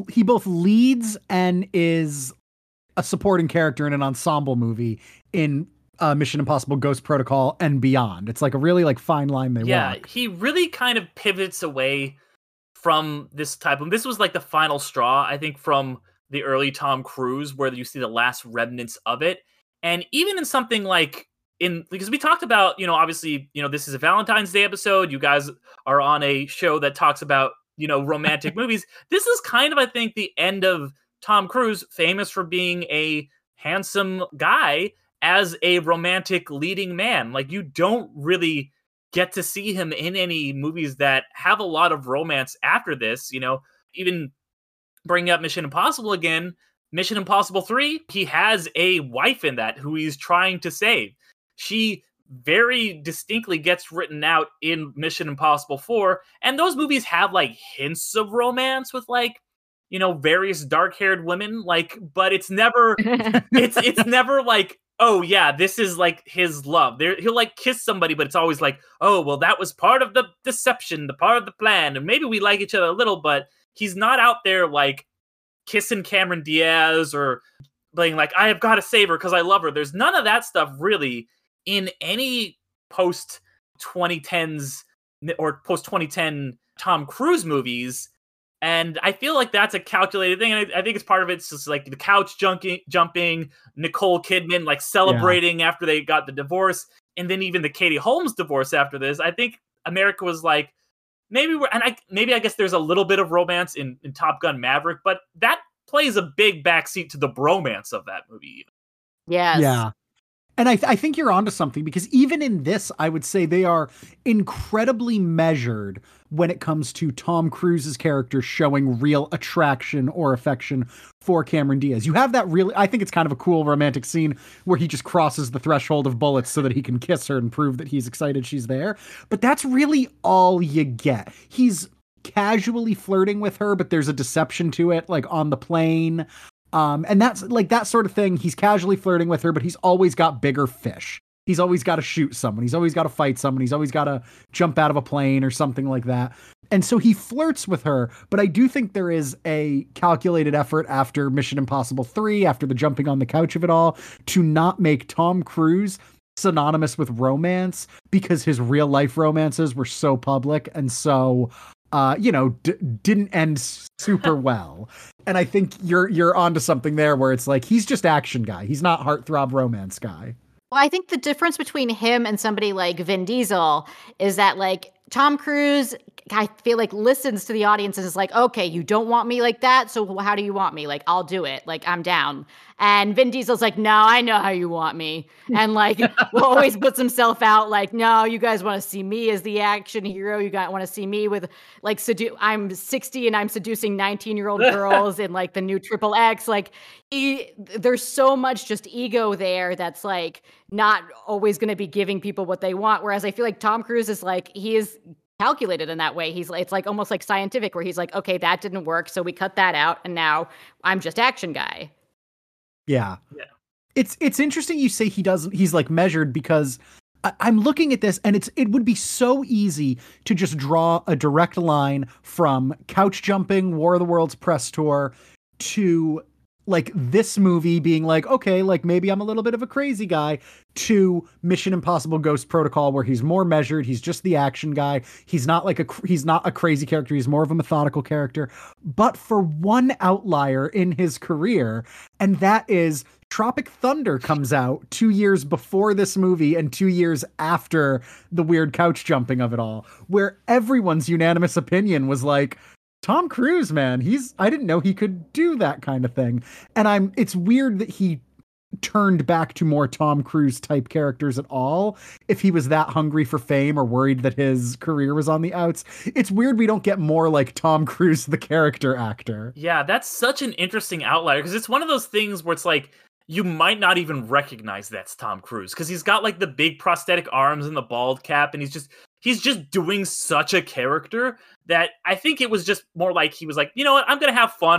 leads and is a supporting character in an ensemble movie in Mission Impossible Ghost Protocol and beyond. It's like a really like fine line they walk. Yeah, he really kind of pivots away from this type of... This was like the final straw, I think, from the early Tom Cruise, where you see the last remnants of it. And even in something like... because we talked about, obviously, this is a Valentine's Day episode. You guys are on a show that talks about, romantic movies. This is kind of, I think, the end of Tom Cruise, famous for being a handsome guy as a romantic leading man. Like, you don't really get to see him in any movies that have a lot of romance after this. Even bringing up Mission Impossible again, Mission Impossible 3, he has a wife in that who he's trying to save. She very distinctly gets written out in Mission Impossible 4, and those movies have like hints of romance with like, various dark-haired women, like, but it's never, it's never like, oh yeah, this is like his love. He'll like kiss somebody, but it's always like, oh, well, that was part of the deception, the part of the plan, and maybe we like each other a little, but he's not out there like kissing Cameron Diaz or being like, I have got to save her because I love her. There's none of that stuff really in any post 2010s or post 2010 Tom Cruise movies. And I feel like that's a calculated thing. And I think it's part of it's just like the couch jumping, Nicole Kidman like celebrating after they got the divorce. And then even the Katie Holmes divorce after this. I think America was like, I guess there's a little bit of romance in Top Gun Maverick, but that plays a big backseat to the bromance of that movie. Yes. Yeah. And I think you're onto something, because even in this, I would say they are incredibly measured when it comes to Tom Cruise's character showing real attraction or affection for Cameron Diaz. You have that I think it's kind of a cool romantic scene where he just crosses the threshold of bullets so that he can kiss her and prove that he's excited she's there. But that's really all you get. He's casually flirting with her, but there's a deception to it, like on the plane. And that's like that sort of thing. He's casually flirting with her, but he's always got bigger fish. He's always got to shoot someone. He's always got to fight someone. He's always got to jump out of a plane or something like that. And so he flirts with her. But I do think there is a calculated effort after Mission Impossible 3, after the jumping on the couch of it all, to not make Tom Cruise synonymous with romance, because his real life romances were so public and so didn't end super well. And I think you're onto something there where it's like, he's just action guy. He's not heartthrob romance guy. Well, I think the difference between him and somebody like Vin Diesel is that, like, Tom Cruise, I feel like, listens to the audience and is like, okay, you don't want me like that, so how do you want me? Like, I'll do it. Like, I'm down. And Vin Diesel's like, no, I know how you want me. And like, will always puts himself out like, no, you guys want to see me as the action hero. You guys want to see me with like, I'm 60 and I'm seducing 19-year-old girls in like the new Triple X. Like, there's so much just ego there that's like not always going to be giving people what they want. Whereas I feel like Tom Cruise is like, he is calculated in that way. It's like almost like scientific, where he's like, okay, that didn't work, so we cut that out, and now I'm just action guy. Yeah. It's interesting you say he's like measured, because I'm looking at this and it would be so easy to just draw a direct line from Couch Jumping, War of the Worlds press tour to like this movie being like, okay, like maybe I'm a little bit of a crazy guy, to Mission Impossible Ghost Protocol, where he's more measured. He's just the action guy. He's not a crazy character. He's more of a methodical character. But for one outlier in his career, and that is Tropic Thunder comes out 2 years before this movie and 2 years after the weird couch jumping of it all, where everyone's unanimous opinion was like, Tom Cruise, man, I didn't know he could do that kind of thing. And it's weird that he turned back to more Tom Cruise type characters at all, if he was that hungry for fame or worried that his career was on the outs. It's weird we don't get more like Tom Cruise, the character actor. Yeah, that's such an interesting outlier, because it's one of those things where it's like, you might not even recognize that's Tom Cruise, because he's got like the big prosthetic arms and the bald cap, and he's just doing such a character that I think it was just more like he was like, you know what, I'm gonna have fun.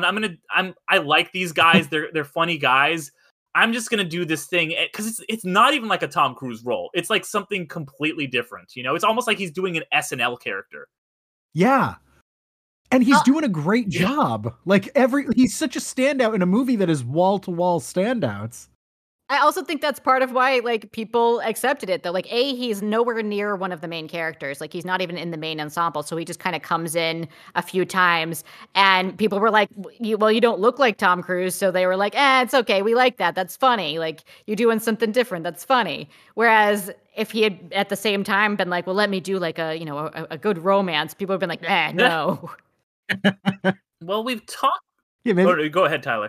I like these guys. They're funny guys. I'm just gonna do this thing, because it's not even like a Tom Cruise role. It's like something completely different. You know, it's almost like he's doing an SNL character. Yeah. And he's doing a great job. Like he's such a standout in a movie that is wall to wall standouts. I also think that's part of why like people accepted it, though. Like, he's nowhere near one of the main characters. Like, he's not even in the main ensemble. So he just kind of comes in a few times, and people were like, well, you don't look like Tom Cruise. So they were like, it's okay. We like that. That's funny. Like, you're doing something different. That's funny. Whereas if he had at the same time been like, well, let me do like a good romance, people have been like, no. Well, we've talked. Yeah, maybe. Go ahead, Tyler.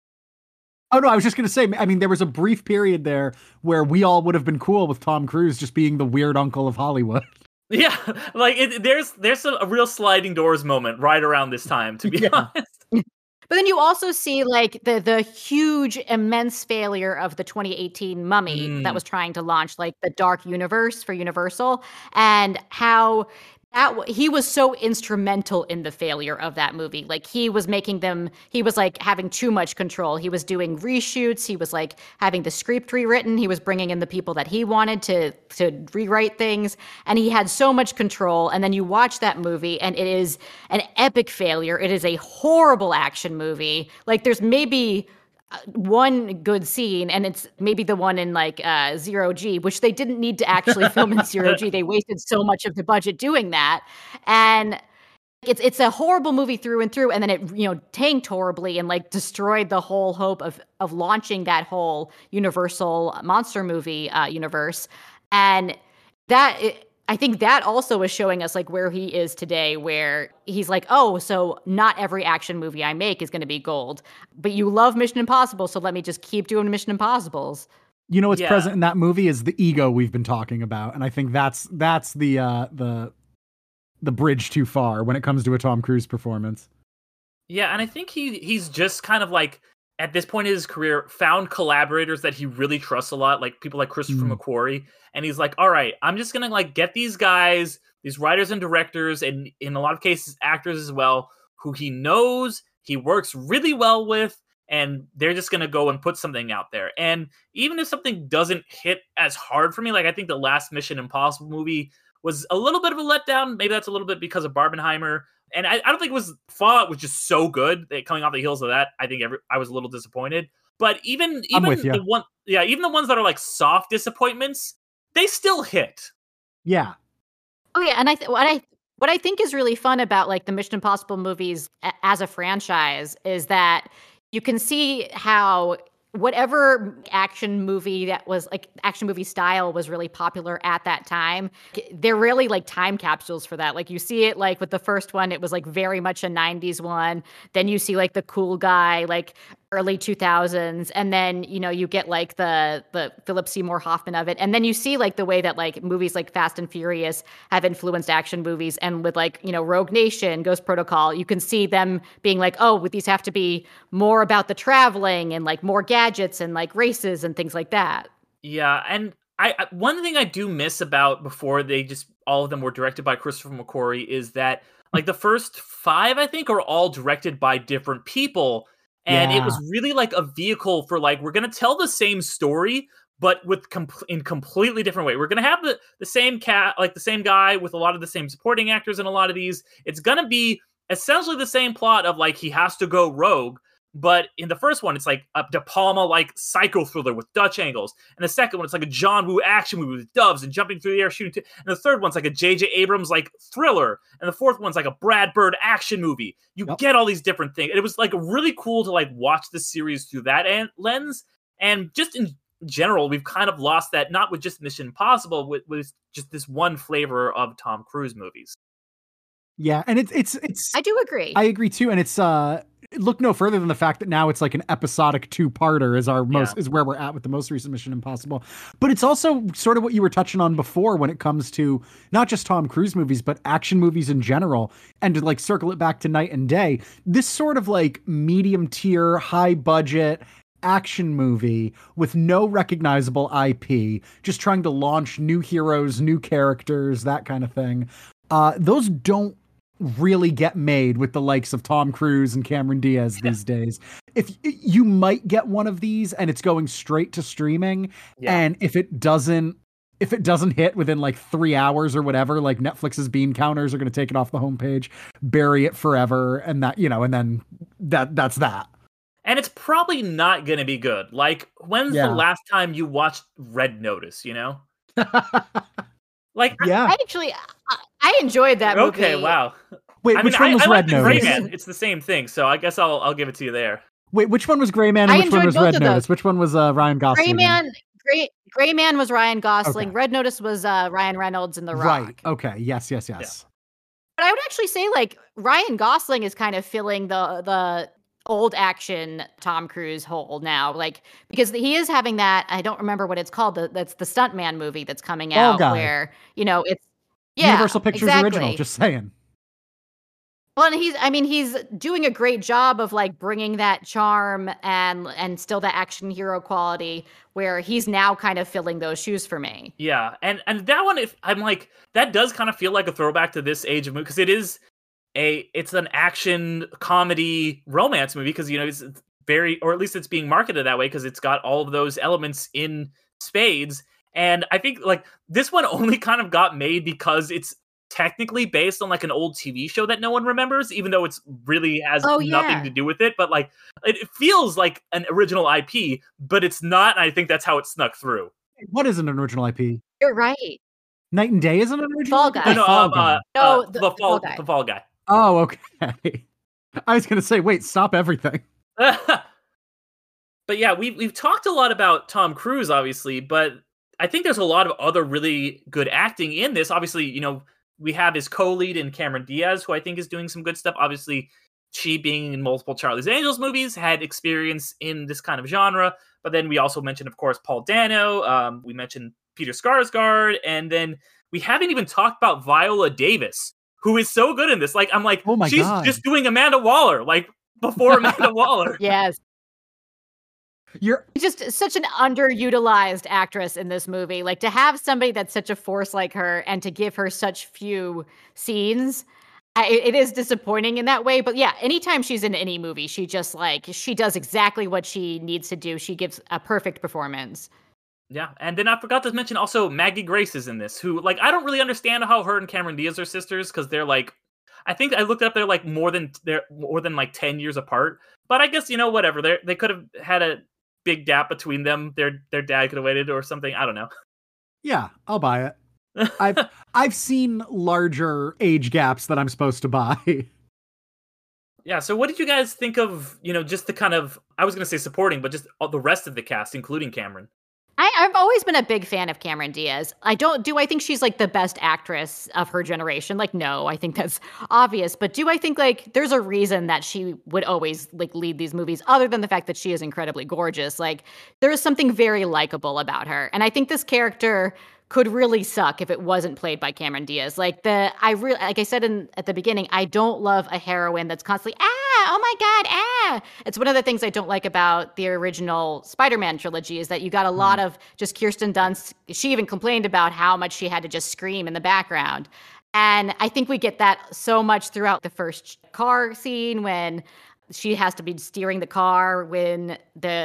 Oh, no, I was just going to say, I mean, there was a brief period there where we all would have been cool with Tom Cruise just being the weird uncle of Hollywood. Yeah, like there's a real sliding doors moment right around this time, to be honest. But then you also see like the huge, immense failure of the 2018 Mummy that was trying to launch like the dark universe for Universal, and how he was so instrumental in the failure of that movie. Like, he was like having too much control. He was doing reshoots. He was like having the script rewritten. He was bringing in the people that he wanted to rewrite things. And he had so much control. And then you watch that movie and it is an epic failure. It is a horrible action movie. Like, there's maybe one good scene, and it's maybe the one in like Zero G, which they didn't need to actually film in Zero G. They wasted so much of the budget doing that, and it's a horrible movie through and through. And then it tanked horribly and like destroyed the whole hope of launching that whole Universal monster movie universe. And I think that also is showing us like where he is today, where he's like, oh, so not every action movie I make is going to be gold, but you love Mission Impossible, so let me just keep doing Mission Impossibles. You know what's present in that movie is the ego we've been talking about, and I think that's the bridge too far when it comes to a Tom Cruise performance. Yeah, and I think he's just kind of like, at this point in his career, found collaborators that he really trusts a lot, like people like Christopher McQuarrie. And he's like, all right, I'm just going to like get these guys, these writers and directors, and in a lot of cases, actors as well, who he knows he works really well with, and they're just going to go and put something out there. And even if something doesn't hit as hard for me, like I think the last Mission Impossible movie was a little bit of a letdown. Maybe that's a little bit because of Barbenheimer. And I don't think it was, Fallout was just so good that coming off the heels of that, I think I was a little disappointed. But even the ones that are like soft disappointments, they still hit. Yeah. Oh yeah, and what I think is really fun about like the Mission Impossible movies as a franchise is that you can see how whatever action movie that was like action movie style was really popular at that time. They're really like time capsules for that. Like you see it like with the first one, it was like very much a 90s one. Then you see like the cool guy, like early 2000s. And then, you know, you get like the Philip Seymour Hoffman of it. And then you see like the way that like movies like Fast and Furious have influenced action movies. And with like, you know, Rogue Nation, Ghost Protocol, you can see them being like, oh, these have to be more about the traveling and like more gadgets and like races and things like that. Yeah, and one thing I do miss about before they just all of them were directed by Christopher McQuarrie is that like the first 5 I think are all directed by different people, and it was really like a vehicle for like we're gonna tell the same story but with in completely different way. We're gonna have the same like the same guy with a lot of the same supporting actors in a lot of these. It's gonna be essentially the same plot of like he has to go rogue. But in the first one, it's like a De Palma like psycho thriller with Dutch angles, and the second one, it's like a John Woo action movie with doves and jumping through the air shooting. And the third one's like a J.J. Abrams like thriller, and the fourth one's like a Brad Bird action movie. You get all these different things. And it was like really cool to like watch this series through that lens. And just in general, we've kind of lost that, not with just Mission Impossible, with just this one flavor of Tom Cruise movies. Yeah, and it's I do agree. I agree too, and it's look no further than the fact that now it's like an episodic 2-parter is where we're at with the most recent Mission Impossible. But it's also sort of what you were touching on before when it comes to not just Tom Cruise movies, but action movies in general. And to like circle it back to Night and Day, this sort of like medium tier, high budget action movie with no recognizable IP, just trying to launch new heroes, new characters, that kind of thing. Those don't really get made with the likes of Tom Cruise and Cameron Diaz these days. If you might get one of these and it's going straight to streaming, and if it doesn't hit within like 3 hours or whatever, like Netflix's bean counters are going to take it off the homepage, bury it forever, and that, you know, and then that's that. And it's probably not going to be good. Like, when's the last time you watched Red Notice, you know? Like, I enjoyed that movie. Okay, wow. Wait, which one was Red Notice? Gray Man. It's the same thing, so I guess I'll give it to you there. Wait, which one was Gray Man and which one was Red Notice? Which one was Ryan Gosling? Gray Man was Ryan Gosling. Okay. Red Notice was Ryan Reynolds and The Rock. Right. Okay. Yes. Yeah. But I would actually say like Ryan Gosling is kind of filling the old action Tom Cruise hole now, like, because he is having that, I don't remember what it's called, that's the Stuntman movie that's coming out where, you know, it's Universal Pictures original, just saying. Well, and he's doing a great job of like bringing that charm and still that action hero quality where he's now kind of filling those shoes for me. Yeah. And that one, if I'm like, that does kind of feel like a throwback to this age of movie, because it's an action comedy romance movie, because, you know, it's very, or at least it's being marketed that way because it's got all of those elements in spades. And I think like this one only kind of got made because it's technically based on like an old TV show that no one remembers, even though it's really has nothing to do with it. But like it feels like an original IP, but it's not. And I think that's how it snuck through. What is an original IP? You're right. Night and Day isn't an original Fall Guy. The Fall Guy. Oh, okay. I was gonna say, wait, stop everything. But yeah, we've talked a lot about Tom Cruise, obviously, but I think there's a lot of other really good acting in this. Obviously, you know, we have his co-lead in Cameron Diaz, who I think is doing some good stuff. Obviously, she being in multiple Charlie's Angels movies, had experience in this kind of genre. But then we also mentioned, of course, Paul Dano. We mentioned Peter Skarsgård. And then we haven't even talked about Viola Davis, who is so good in this. Like, I'm like, she's just doing Amanda Waller, like before Amanda Waller. Yes. You're just such an underutilized actress in this movie. Like, to have somebody that's such a force like her and to give her such few scenes, it is disappointing in that way. But yeah, anytime she's in any movie, she does exactly what she needs to do. She gives a perfect performance. Yeah, and then I forgot to mention also Maggie Grace is in this, who, like, I don't really understand how her and Cameron Diaz are sisters, because they're like, I think I looked up, they're like more than like 10 years apart. But I guess, you know, whatever. They could have had a big gap between them. Their dad could have waited or something. I don't know. Yeah, I'll buy it. I've seen larger age gaps that I'm supposed to buy. Yeah, so what did you guys think of, just the kind of, I was going to say supporting, but just all the rest of the cast, including Cameron? I've always been a big fan of Cameron Diaz. I think she's like the best actress of her generation? Like, no, I think that's obvious. But do I think like there's a reason that she would always like lead these movies other than the fact that she is incredibly gorgeous? Like, there is something very likable about her. And I think this character could really suck if it wasn't played by Cameron Diaz. Like like I said at the beginning, I don't love a heroine that's constantly oh my god, It's one of the things I don't like about the original Spider-Man trilogy is that you got a lot of just Kirsten Dunst. She even complained about how much she had to just scream in the background. And I think we get that so much throughout the first car scene when she has to be steering the car when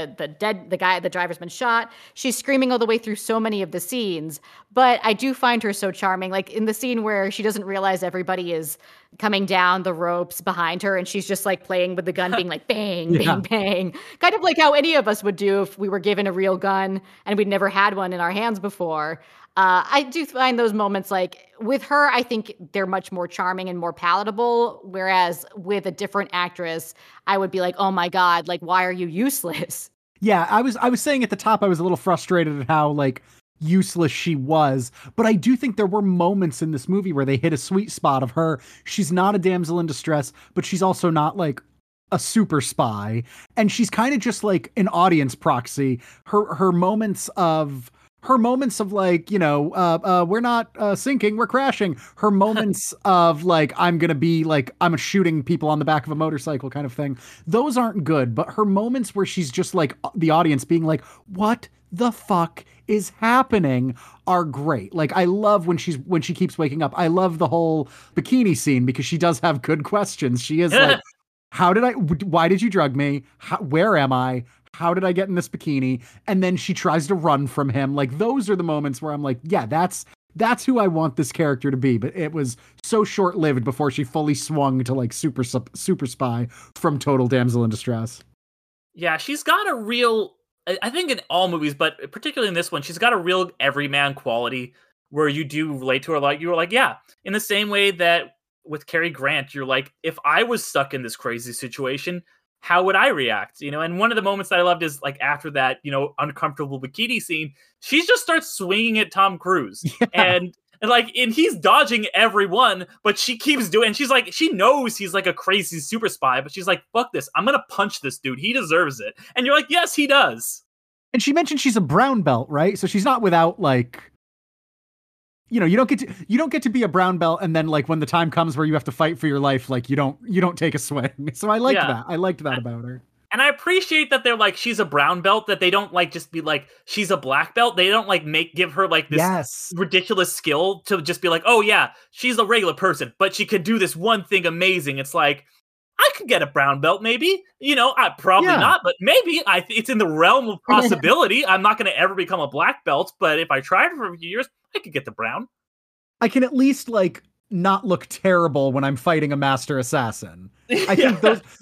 the driver's been shot. She's screaming all the way through so many of the scenes, but I do find her so charming. Like in the scene where she doesn't realize everybody is coming down the ropes behind her and she's just like playing with the gun being like bang, bang, bang. Kind of like how any of us would do if we were given a real gun and we'd never had one in our hands before. I do find those moments like with her, I think they're much more charming and more palatable. Whereas with a different actress, I would be like, oh my God, like, why are you useless? Yeah, I was saying at the top, I was a little frustrated at how like useless she was, but I do think there were moments in this movie where they hit a sweet spot of her. She's not a damsel in distress, but she's also not like a super spy. And she's kind of just like an audience proxy. Her moments of like, we're not sinking, we're crashing. Her moments of like, I'm shooting people on the back of a motorcycle kind of thing. Those aren't good, but her moments where she's just like the audience being like, what the fuck is happening are great. Like, I love when she keeps waking up. I love the whole bikini scene because she does have good questions. She is like, why did you drug me? Where am I? How did I get in this bikini? And then she tries to run from him. Like, those are the moments where I'm like, yeah, that's who I want this character to be. But it was so short-lived before she fully swung to like super spy from total damsel in distress. Yeah, she's got a real, I think in all movies, but particularly in this one, she's got a real everyman quality where you do relate to her. Like, you were like, yeah, in the same way that with Cary Grant, you're like, if I was stuck in this crazy situation, how would I react? And one of the moments that I loved is like after that, uncomfortable bikini scene, she just starts swinging at Tom Cruise. Yeah. And he's dodging everyone, but she keeps doing, and she's like, she knows he's like a crazy super spy, but she's like, fuck this. I'm going to punch this dude. He deserves it. And you're like, yes, he does. And she mentioned she's a brown belt, right? So she's not without like, you don't get to be a brown belt and then like when the time comes where you have to fight for your life, like you don't take a swing. So I liked that. I liked that about her. And I appreciate that they're like, she's a brown belt, that they don't like just be like, she's a black belt. They don't like give her like this ridiculous skill to just be like, oh yeah, she's a regular person, but she could do this one thing amazing. It's like, I could get a brown belt, maybe. I probably not, but maybe. It's in the realm of possibility. I'm not going to ever become a black belt, but if I tried for a few years, I could get the brown. I can at least like not look terrible when I'm fighting a master assassin. I think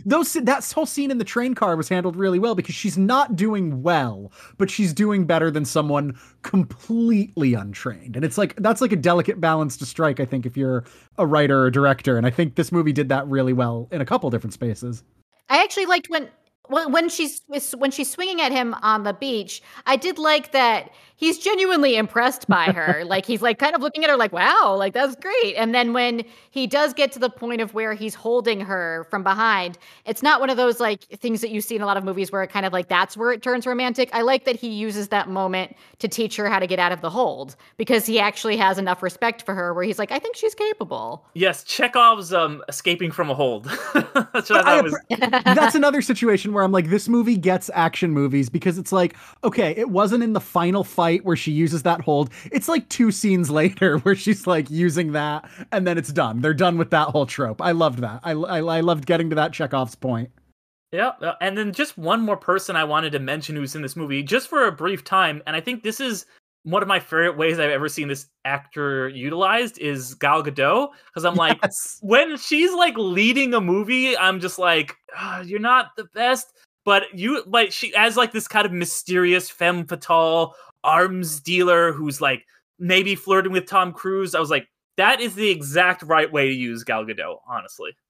that whole scene in the train car was handled really well because she's not doing well, but she's doing better than someone completely untrained. And it's like, that's like a delicate balance to strike, I think, if you're a writer or director. And I think this movie did that really well in a couple different spaces. I actually liked when she's swinging at him on the beach. I did like that he's genuinely impressed by her. Like, he's like kind of looking at her like, wow, like that's great. And then when he does get to the point of where he's holding her from behind, it's not one of those like things that you see in a lot of movies where it kind of like that's where it turns romantic. I like that he uses that moment to teach her how to get out of the hold because he actually has enough respect for her where he's like, I think she's capable. Yes, Chekhov's escaping from a hold. That's what I thought was. That's another situation where I'm like, this movie gets action movies because it's like, okay, it wasn't in the final fight where she uses that hold. It's like 2 scenes later where she's like using that and then it's done. They're done with that whole trope. I loved that. I loved getting to that Chekhov's point. Yeah. And then just one more person I wanted to mention who's in this movie just for a brief time. And I think this is one of my favorite ways I've ever seen this actor utilized is Gal Gadot. Because I'm like, when she's like leading a movie, I'm just like, you're not the best. But she as like this kind of mysterious femme fatale arms dealer who's like maybe flirting with Tom Cruise. I was like, that is the exact right way to use Gal Gadot, honestly.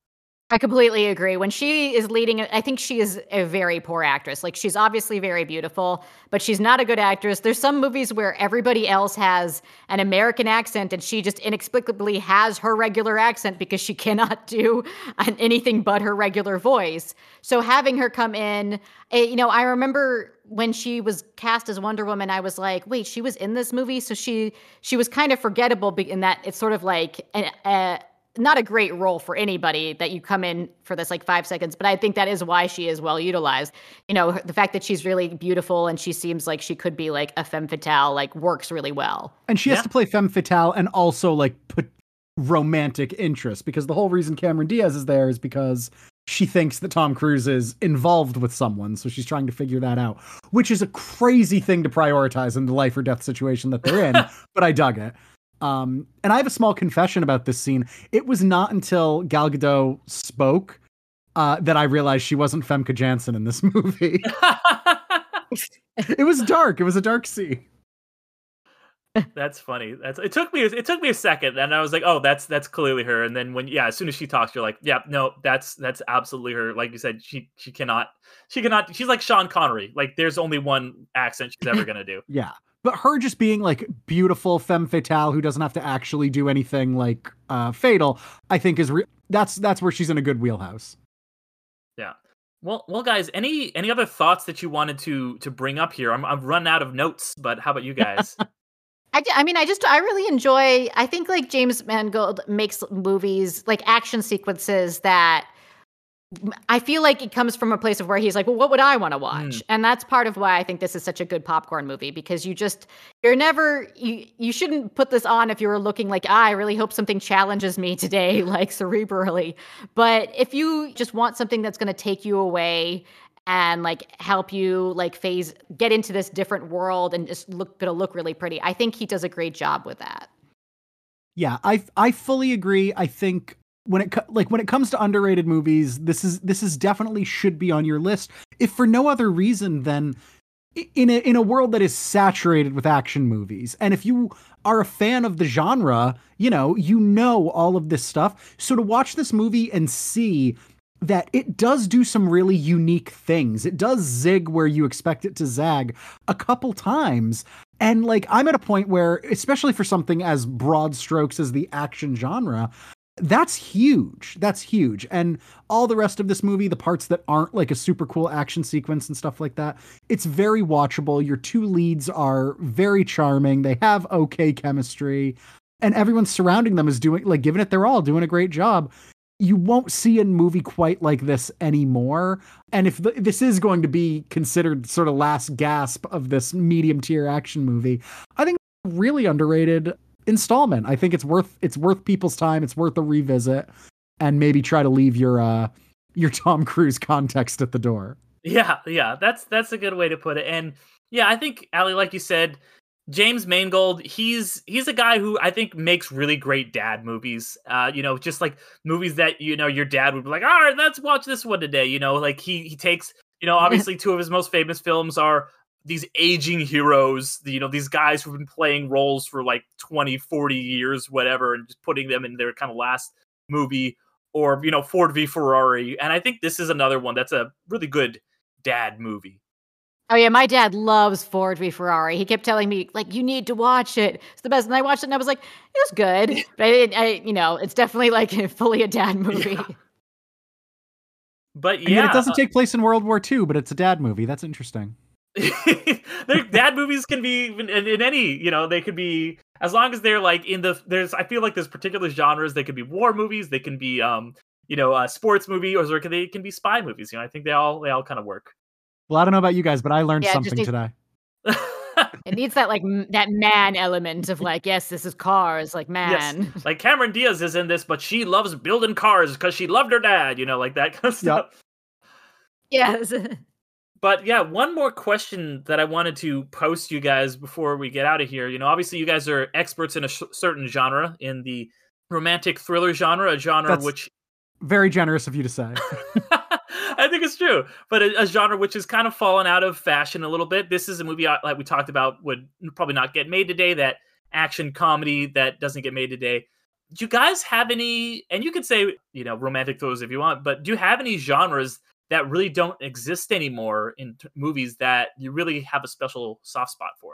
I completely agree. When she is leading, I think she is a very poor actress. Like, she's obviously very beautiful, but she's not a good actress. There's some movies where everybody else has an American accent and she just inexplicably has her regular accent because she cannot do anything but her regular voice. So having her come in, I remember when she was cast as Wonder Woman, I was like, wait, she was in this movie? So she was kind of forgettable in that it's sort of like not a great role for anybody that you come in for this like 5 seconds, but I think that is why she is well utilized. The fact that she's really beautiful and she seems like she could be like a femme fatale, like works really well. And she has to play femme fatale and also like put romantic interest, because the whole reason Cameron Diaz is there is because she thinks that Tom Cruise is involved with someone. So she's trying to figure that out, which is a crazy thing to prioritize in the life or death situation that they're in, but I dug it. And I have a small confession about this scene. It was not until Gal Gadot spoke that I realized she wasn't Femke Janssen in this movie. It was dark. It was a dark scene. That's funny. It took me a second, and I was like, oh, that's clearly her. And then as soon as she talks, you're like, yeah, no, that's absolutely her. Like you said, she cannot. She's like Sean Connery. Like, there's only one accent she's ever gonna do. Yeah. But her just being like beautiful femme fatale who doesn't have to actually do anything like fatal, I think is that's where she's in a good wheelhouse. Yeah. Well, guys, any other thoughts that you wanted to bring up here? I'm run out of notes, but how about you guys? I really enjoy. I think like James Mangold makes movies like action sequences that I feel like it comes from a place of where he's like, well, what would I want to watch? And that's part of why I think this is such a good popcorn movie, because you shouldn't put this on if you were looking like, I really hope something challenges me today, like cerebrally. But if you just want something that's going to take you away and like help you like get into this different world and just look really pretty, I think he does a great job with that. Yeah, I fully agree. I think when it comes to underrated movies, this is definitely should be on your list, if for no other reason than in a world that is saturated with action movies. And if you are a fan of the genre, you know all of this stuff. So to watch this movie and see that it does do some really unique things. It does zig where you expect it to zag a couple times. And like, I'm at a point where, especially for something as broad strokes as the action genre, that's huge. That's huge. And all the rest of this movie, the parts that aren't like a super cool action sequence and stuff like that, it's very watchable. Your two leads are very charming. They have okay chemistry, and everyone surrounding them is giving it their all, doing a great job. You won't see a movie quite like this anymore. And if this is going to be considered sort of last gasp of this medium tier action movie, I think it's really underrated installment. I think it's worth people's time. It's worth a revisit, and maybe try to leave your Tom Cruise context at the door. Yeah, that's a good way to put it. And yeah, I think, Ali, like you said, James Mangold, he's a guy who I think makes really great dad movies. Just like movies that your dad would be like, all right, let's watch this one today. Like he takes, obviously two of his most famous films are these aging heroes, these guys who've been playing roles for like 20, 40 years, whatever, and just putting them in their kind of last movie, or, Ford v Ferrari. And I think this is another one that's a really good dad movie. Oh yeah, my dad loves Ford v Ferrari. He kept telling me, like, you need to watch it. It's the best. And I watched it and I was like, it was good. But it's definitely like fully a dad movie. Yeah. But I mean, it doesn't take place in World War II, but it's a dad movie. That's interesting. Dad movies can be in any, they could be, as long as they're like I feel like there's particular genres. They could be war movies, they can be a sports movie, or they can be spy movies. I think they all kind of work. Well, I don't know about you guys, but I learned something today. It needs that that man element of like, yes, this is cars, like man. Yes. Like Cameron Diaz is in this, but she loves building cars because she loved her dad, like that kind of stuff. Yep. Yes. But yeah, one more question that I wanted to post you guys before we get out of here. Obviously you guys are experts in a certain genre, in the romantic thriller genre, a genre That's which very generous of you to say. I think it's true, but a genre which has kind of fallen out of fashion a little bit. This is a movie, like we talked about, would probably not get made today. That action comedy that doesn't get made today. Do you guys have any, and you could say, romantic thrillers if you want, but do you have any genres that really don't exist anymore in movies that you really have a special soft spot for?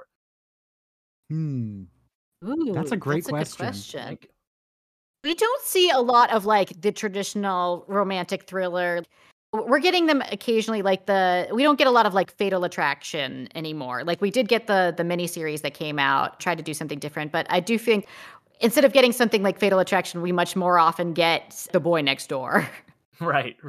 Ooh, That's a great good question. question. We don't see a lot of like the traditional romantic thriller. We're getting them occasionally, we don't get a lot of like Fatal Attraction anymore. Like we did get the miniseries that came out, tried to do something different, but I do think instead of getting something like Fatal Attraction, we much more often get The Boy Next Door. Right.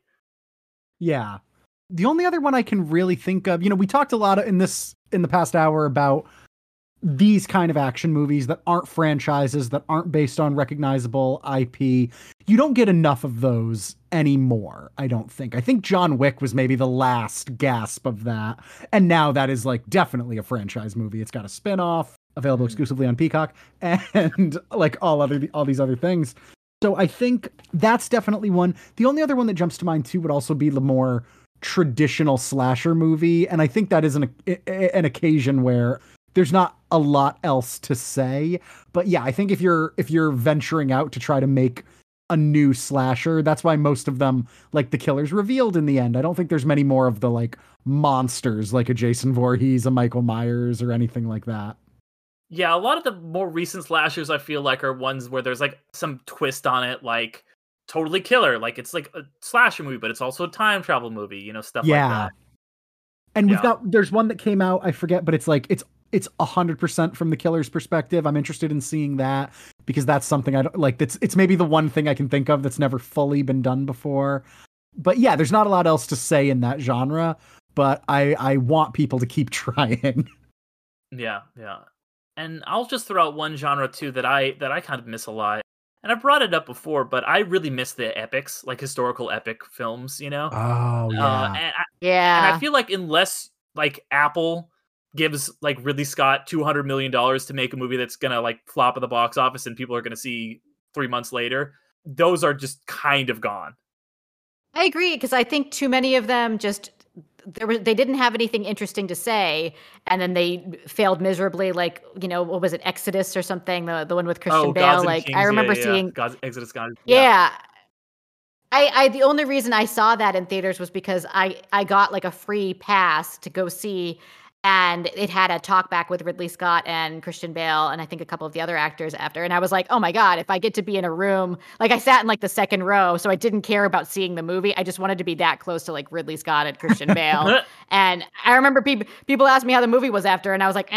Yeah. The only other one I can really think of, we talked a lot in the past hour about these kind of action movies that aren't franchises, that aren't based on recognizable IP. You don't get enough of those anymore, I don't think. I think John Wick was maybe the last gasp of that. And now that is like definitely a franchise movie. It's got a spin-off available exclusively on Peacock and like all these other things. So I think that's definitely one. The only other one that jumps to mind too would also be the more traditional slasher movie. And I think that is an occasion where there's not a lot else to say, but yeah, I think if you're venturing out to try to make a new slasher, that's why most of them, like The Killer's revealed in the end. I don't think there's many more of the like monsters like a Jason Voorhees, a Michael Myers, or anything like that. Yeah, a lot of the more recent slashers I feel like are ones where there's like some twist on it, like Totally Killer, like it's like a slasher movie, but it's also a time travel movie, stuff like that. And there's one that came out, I forget, but it's 100% from the killer's perspective. I'm interested in seeing that because that's something I don't like. It's maybe the one thing I can think of that's never fully been done before. But yeah, there's not a lot else to say in that genre, but I want people to keep trying. Yeah. And I'll just throw out one genre too that I kind of miss a lot. And I brought it up before, but I really miss the epics, like historical epic films, Oh, yeah. And I feel like unless like Apple gives like Ridley Scott $200 million to make a movie that's gonna like flop at the box office and people are gonna see 3 months later, those are just kind of gone. I agree, because I think too many of them just they didn't have anything interesting to say, and then they failed miserably. Like, what was it, Exodus or something? The one with Christian Bale. Like Kings, I remember seeing Exodus. Yeah. I the only reason I saw that in theaters was because I got like a free pass to go see, and it had a talk back with Ridley Scott and Christian Bale and I think a couple of the other actors after. And I was like, oh my God, if I get to be in a room, like I sat in like the second row, so I didn't care about seeing the movie. I just wanted to be that close to like Ridley Scott and Christian Bale. And I remember people asked me how the movie was after, and I was like,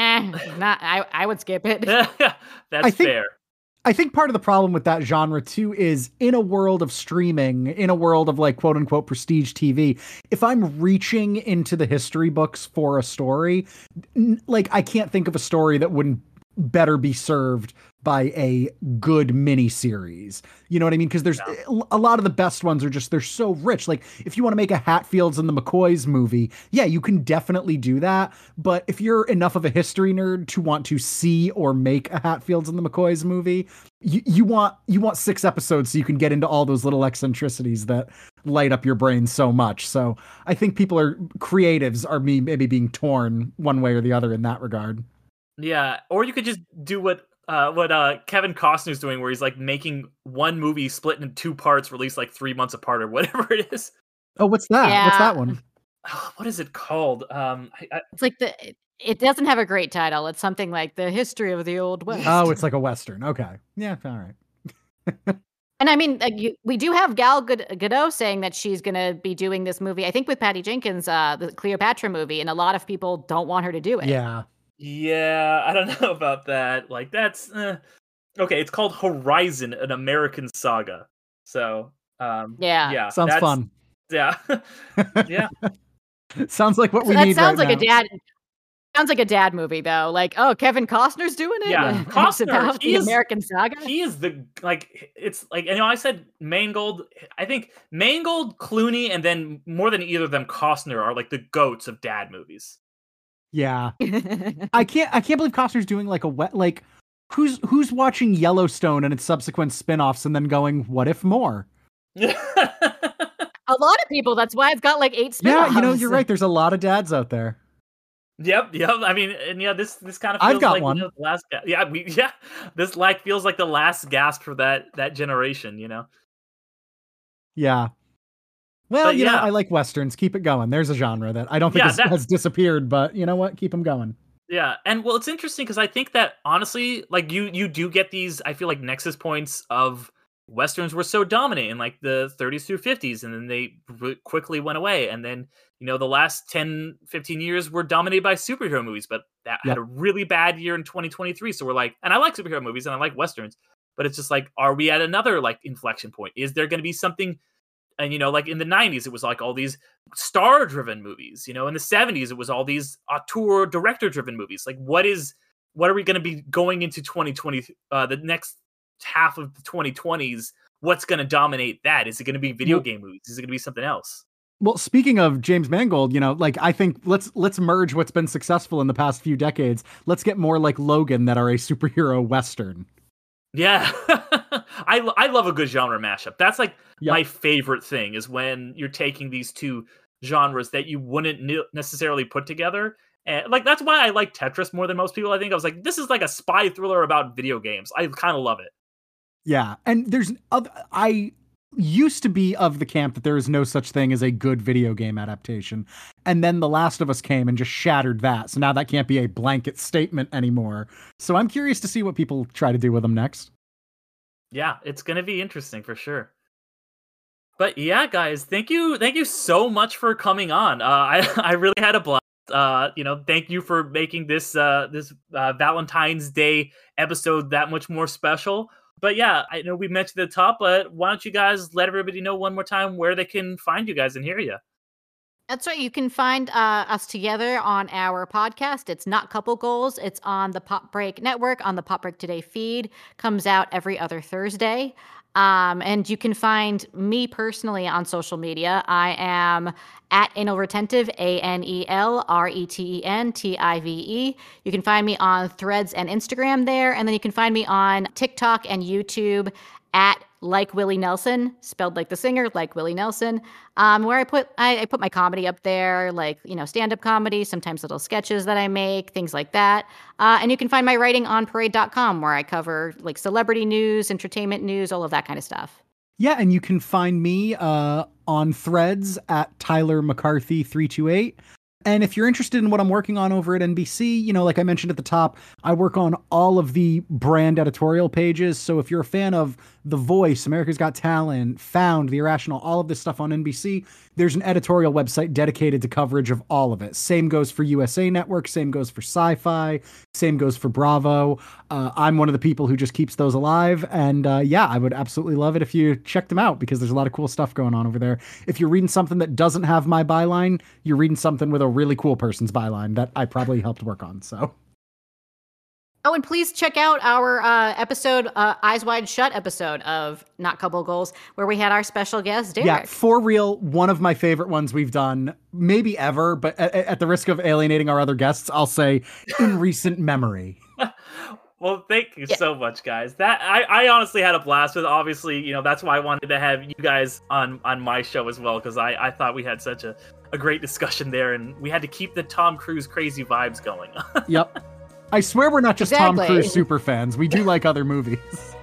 I would skip it. That's fair. I think part of the problem with that genre too is in a world of streaming, in a world of like quote unquote prestige TV, if I'm reaching into the history books for a story, like I can't think of a story that wouldn't better be served by a good mini series. You know what I mean? Because there's a lot of the best ones are just, they're so rich. Like if you want to make a Hatfields and the McCoys movie, yeah, you can definitely do that. But if you're enough of a history nerd to want to see or make a Hatfields and the McCoys movie, you want 6 episodes so you can get into all those little eccentricities that light up your brain so much. So I think creatives are maybe being torn one way or the other in that regard. Yeah, or you could just do what Kevin Costner's doing, where he's like making one movie split into 2 parts, released like 3 months apart or whatever it is. Oh, what's that? Yeah. What's that one? What is it called? It's like it doesn't have a great title. It's something like The History of the Old West. Oh, it's like a Western. Okay. Yeah, all right. And I mean, we do have Gal Gadot saying that she's going to be doing this movie, I think with Patty Jenkins, the Cleopatra movie, and a lot of people don't want her to do it. Yeah, I don't know about that. Like, that's okay. It's called Horizon: An American Saga. So, yeah, sounds fun. Yeah, yeah. Sounds like what we need. That sounds right like now. Sounds like a dad movie, though. Like, oh, Kevin Costner's doing it. Yeah, Costner. About the American Saga. He is it's like, I said Mangold. I think Mangold, Clooney, and then more than either of them, Costner are like the goats of dad movies. Yeah, I can't believe Costner's doing like who's watching Yellowstone and its subsequent spin-offs and then going, what if more? A lot of people. That's why it's got like 8 spin-offs. Yeah, you're right. There's a lot of dads out there. Yep. I mean, and this kind of feels I've got like one. the last. This feels like the last gasp for that generation. Yeah. Well, But I like Westerns. Keep it going. There's a genre that I don't think has disappeared, but you know what? Keep them going. Yeah, and well, it's interesting because I think that honestly, like you do get these. I feel like nexus points of Westerns were so dominant in like the 30s through 50s, and then they quickly went away. And then the last 10, 15 years were dominated by superhero movies, but that had a really bad year in 2023. So we're like, and I like superhero movies and I like Westerns, but it's just like, are we at another like inflection point? Is there going to be something? And, like in the 90s, it was like all these star-driven movies. In the 70s, it was all these auteur director-driven movies. Like, what are we going to be going into 2020, the next half of the 2020s? What's going to dominate that? Is it going to be video game movies? Is it going to be something else? Well, speaking of James Mangold, I think let's merge what's been successful in the past few decades. Let's get more like Logan that are a superhero Western. Yeah. I love a good genre mashup. That's like my favorite thing is when you're taking these two genres that you wouldn't necessarily put together. And like, that's why I like Tetris more than most people. I think I was like, this is like a spy thriller about video games. I kind of love it. Yeah. And I used to be of the camp that there is no such thing as a good video game adaptation. And then The Last of Us came and just shattered that. So now that can't be a blanket statement anymore. So I'm curious to see what people try to do with them next. Yeah, it's going to be interesting for sure. But yeah, guys, thank you so much for coming on. I really had a blast. Thank you for making this Valentine's Day episode that much more special. But yeah, I know we mentioned at the top, but why don't you guys let everybody know one more time where they can find you guys and hear you? That's right. You can find us together on our podcast. It's Not Couple Goals. It's on the Pop Break Network, on the Pop Break Today feed. Comes out every other Thursday. And you can find me personally on social media. I am at Anal Retentive, ANELRETENTIVE. You can find me on Threads and Instagram there. And then you can find me on TikTok and YouTube at Like Willie Nelson, spelled like the singer, like Willie Nelson, where I put my comedy up there, like, stand-up comedy, sometimes little sketches that I make, things like that. And you can find my writing on parade.com, where I cover like celebrity news, entertainment news, all of that kind of stuff. Yeah, and you can find me on Threads at Tyler McCarthy 328. And if you're interested in what I'm working on over at NBC, like I mentioned at the top, I work on all of the brand editorial pages. So if you're a fan of The Voice, America's Got Talent, Found, The Irrational, all of this stuff on NBC, there's an editorial website dedicated to coverage of all of it. Same goes for USA Network, same goes for Sci-Fi, same goes for Bravo. I'm one of the people who just keeps those alive. And I would absolutely love it if you check them out because there's a lot of cool stuff going on over there. If you're reading something that doesn't have my byline, you're reading something with a really cool person's byline that I probably helped work on. So. Oh, and please check out our episode, Eyes Wide Shut episode of Not Couple Goals, where we had our special guest, Derek. Yeah, for real, one of my favorite ones we've done, maybe ever, but at the risk of alienating our other guests, I'll say in recent memory. Well, thank you so much, guys. That I honestly had a blast with. Obviously, that's why I wanted to have you guys on my show as well, because I thought we had such a great discussion there, and we had to keep the Tom Cruise crazy vibes going. Yep. I swear we're not just Tom Cruise super fans. We do like other movies.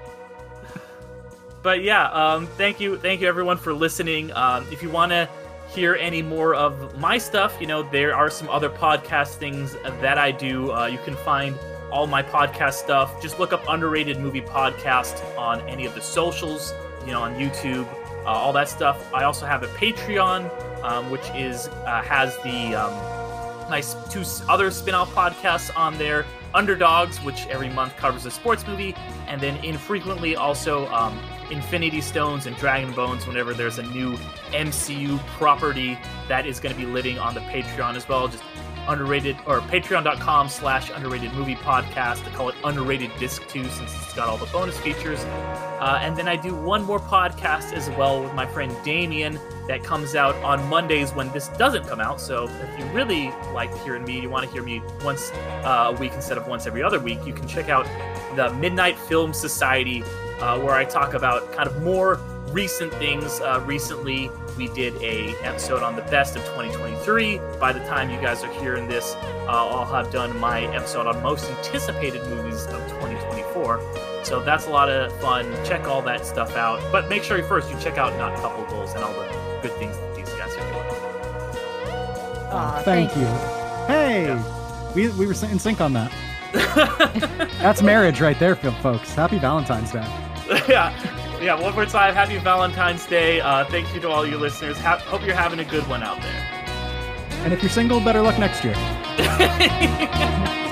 But yeah, thank you everyone for listening. If you want to hear any more of my stuff, there are some other podcast things that I do. You can find all my podcast stuff. Just look up Underrated Movie Podcast on any of the socials, on YouTube, all that stuff. I also have a Patreon, which has the my two other spin-off podcasts on there. Underdogs, which every month covers a sports movie, and then infrequently also Infinity Stones and Dragon Bones whenever there's a new MCU property that is going to be living on the Patreon as well. Just underrated, or patreon.com/underrated movie podcast. I call it Underrated Disc 2 since it's got all the bonus features. And then I do one more podcast as well with my friend Damien that comes out on Mondays when this doesn't come out. So if you really like hearing me, you want to hear me once a week instead of once every other week, you can check out the Midnight Film Society, where I talk about kind of more recent things recently we did a episode on the best of 2023. By the time you guys are hearing this, I'll have done my episode on most anticipated movies of 2024. So that's a lot of fun. Check all that stuff out. But make sure first you check out Not Couple Goals and all the good things that these guys are doing. Aw, thank you. Hey, Yeah. we were in sync on that. That's marriage right there, folks. Happy Valentine's Day. Yeah, one more time, happy Valentine's Day. Thank you to all you listeners. Hope you're having a good one out there. And if you're single, better luck next year.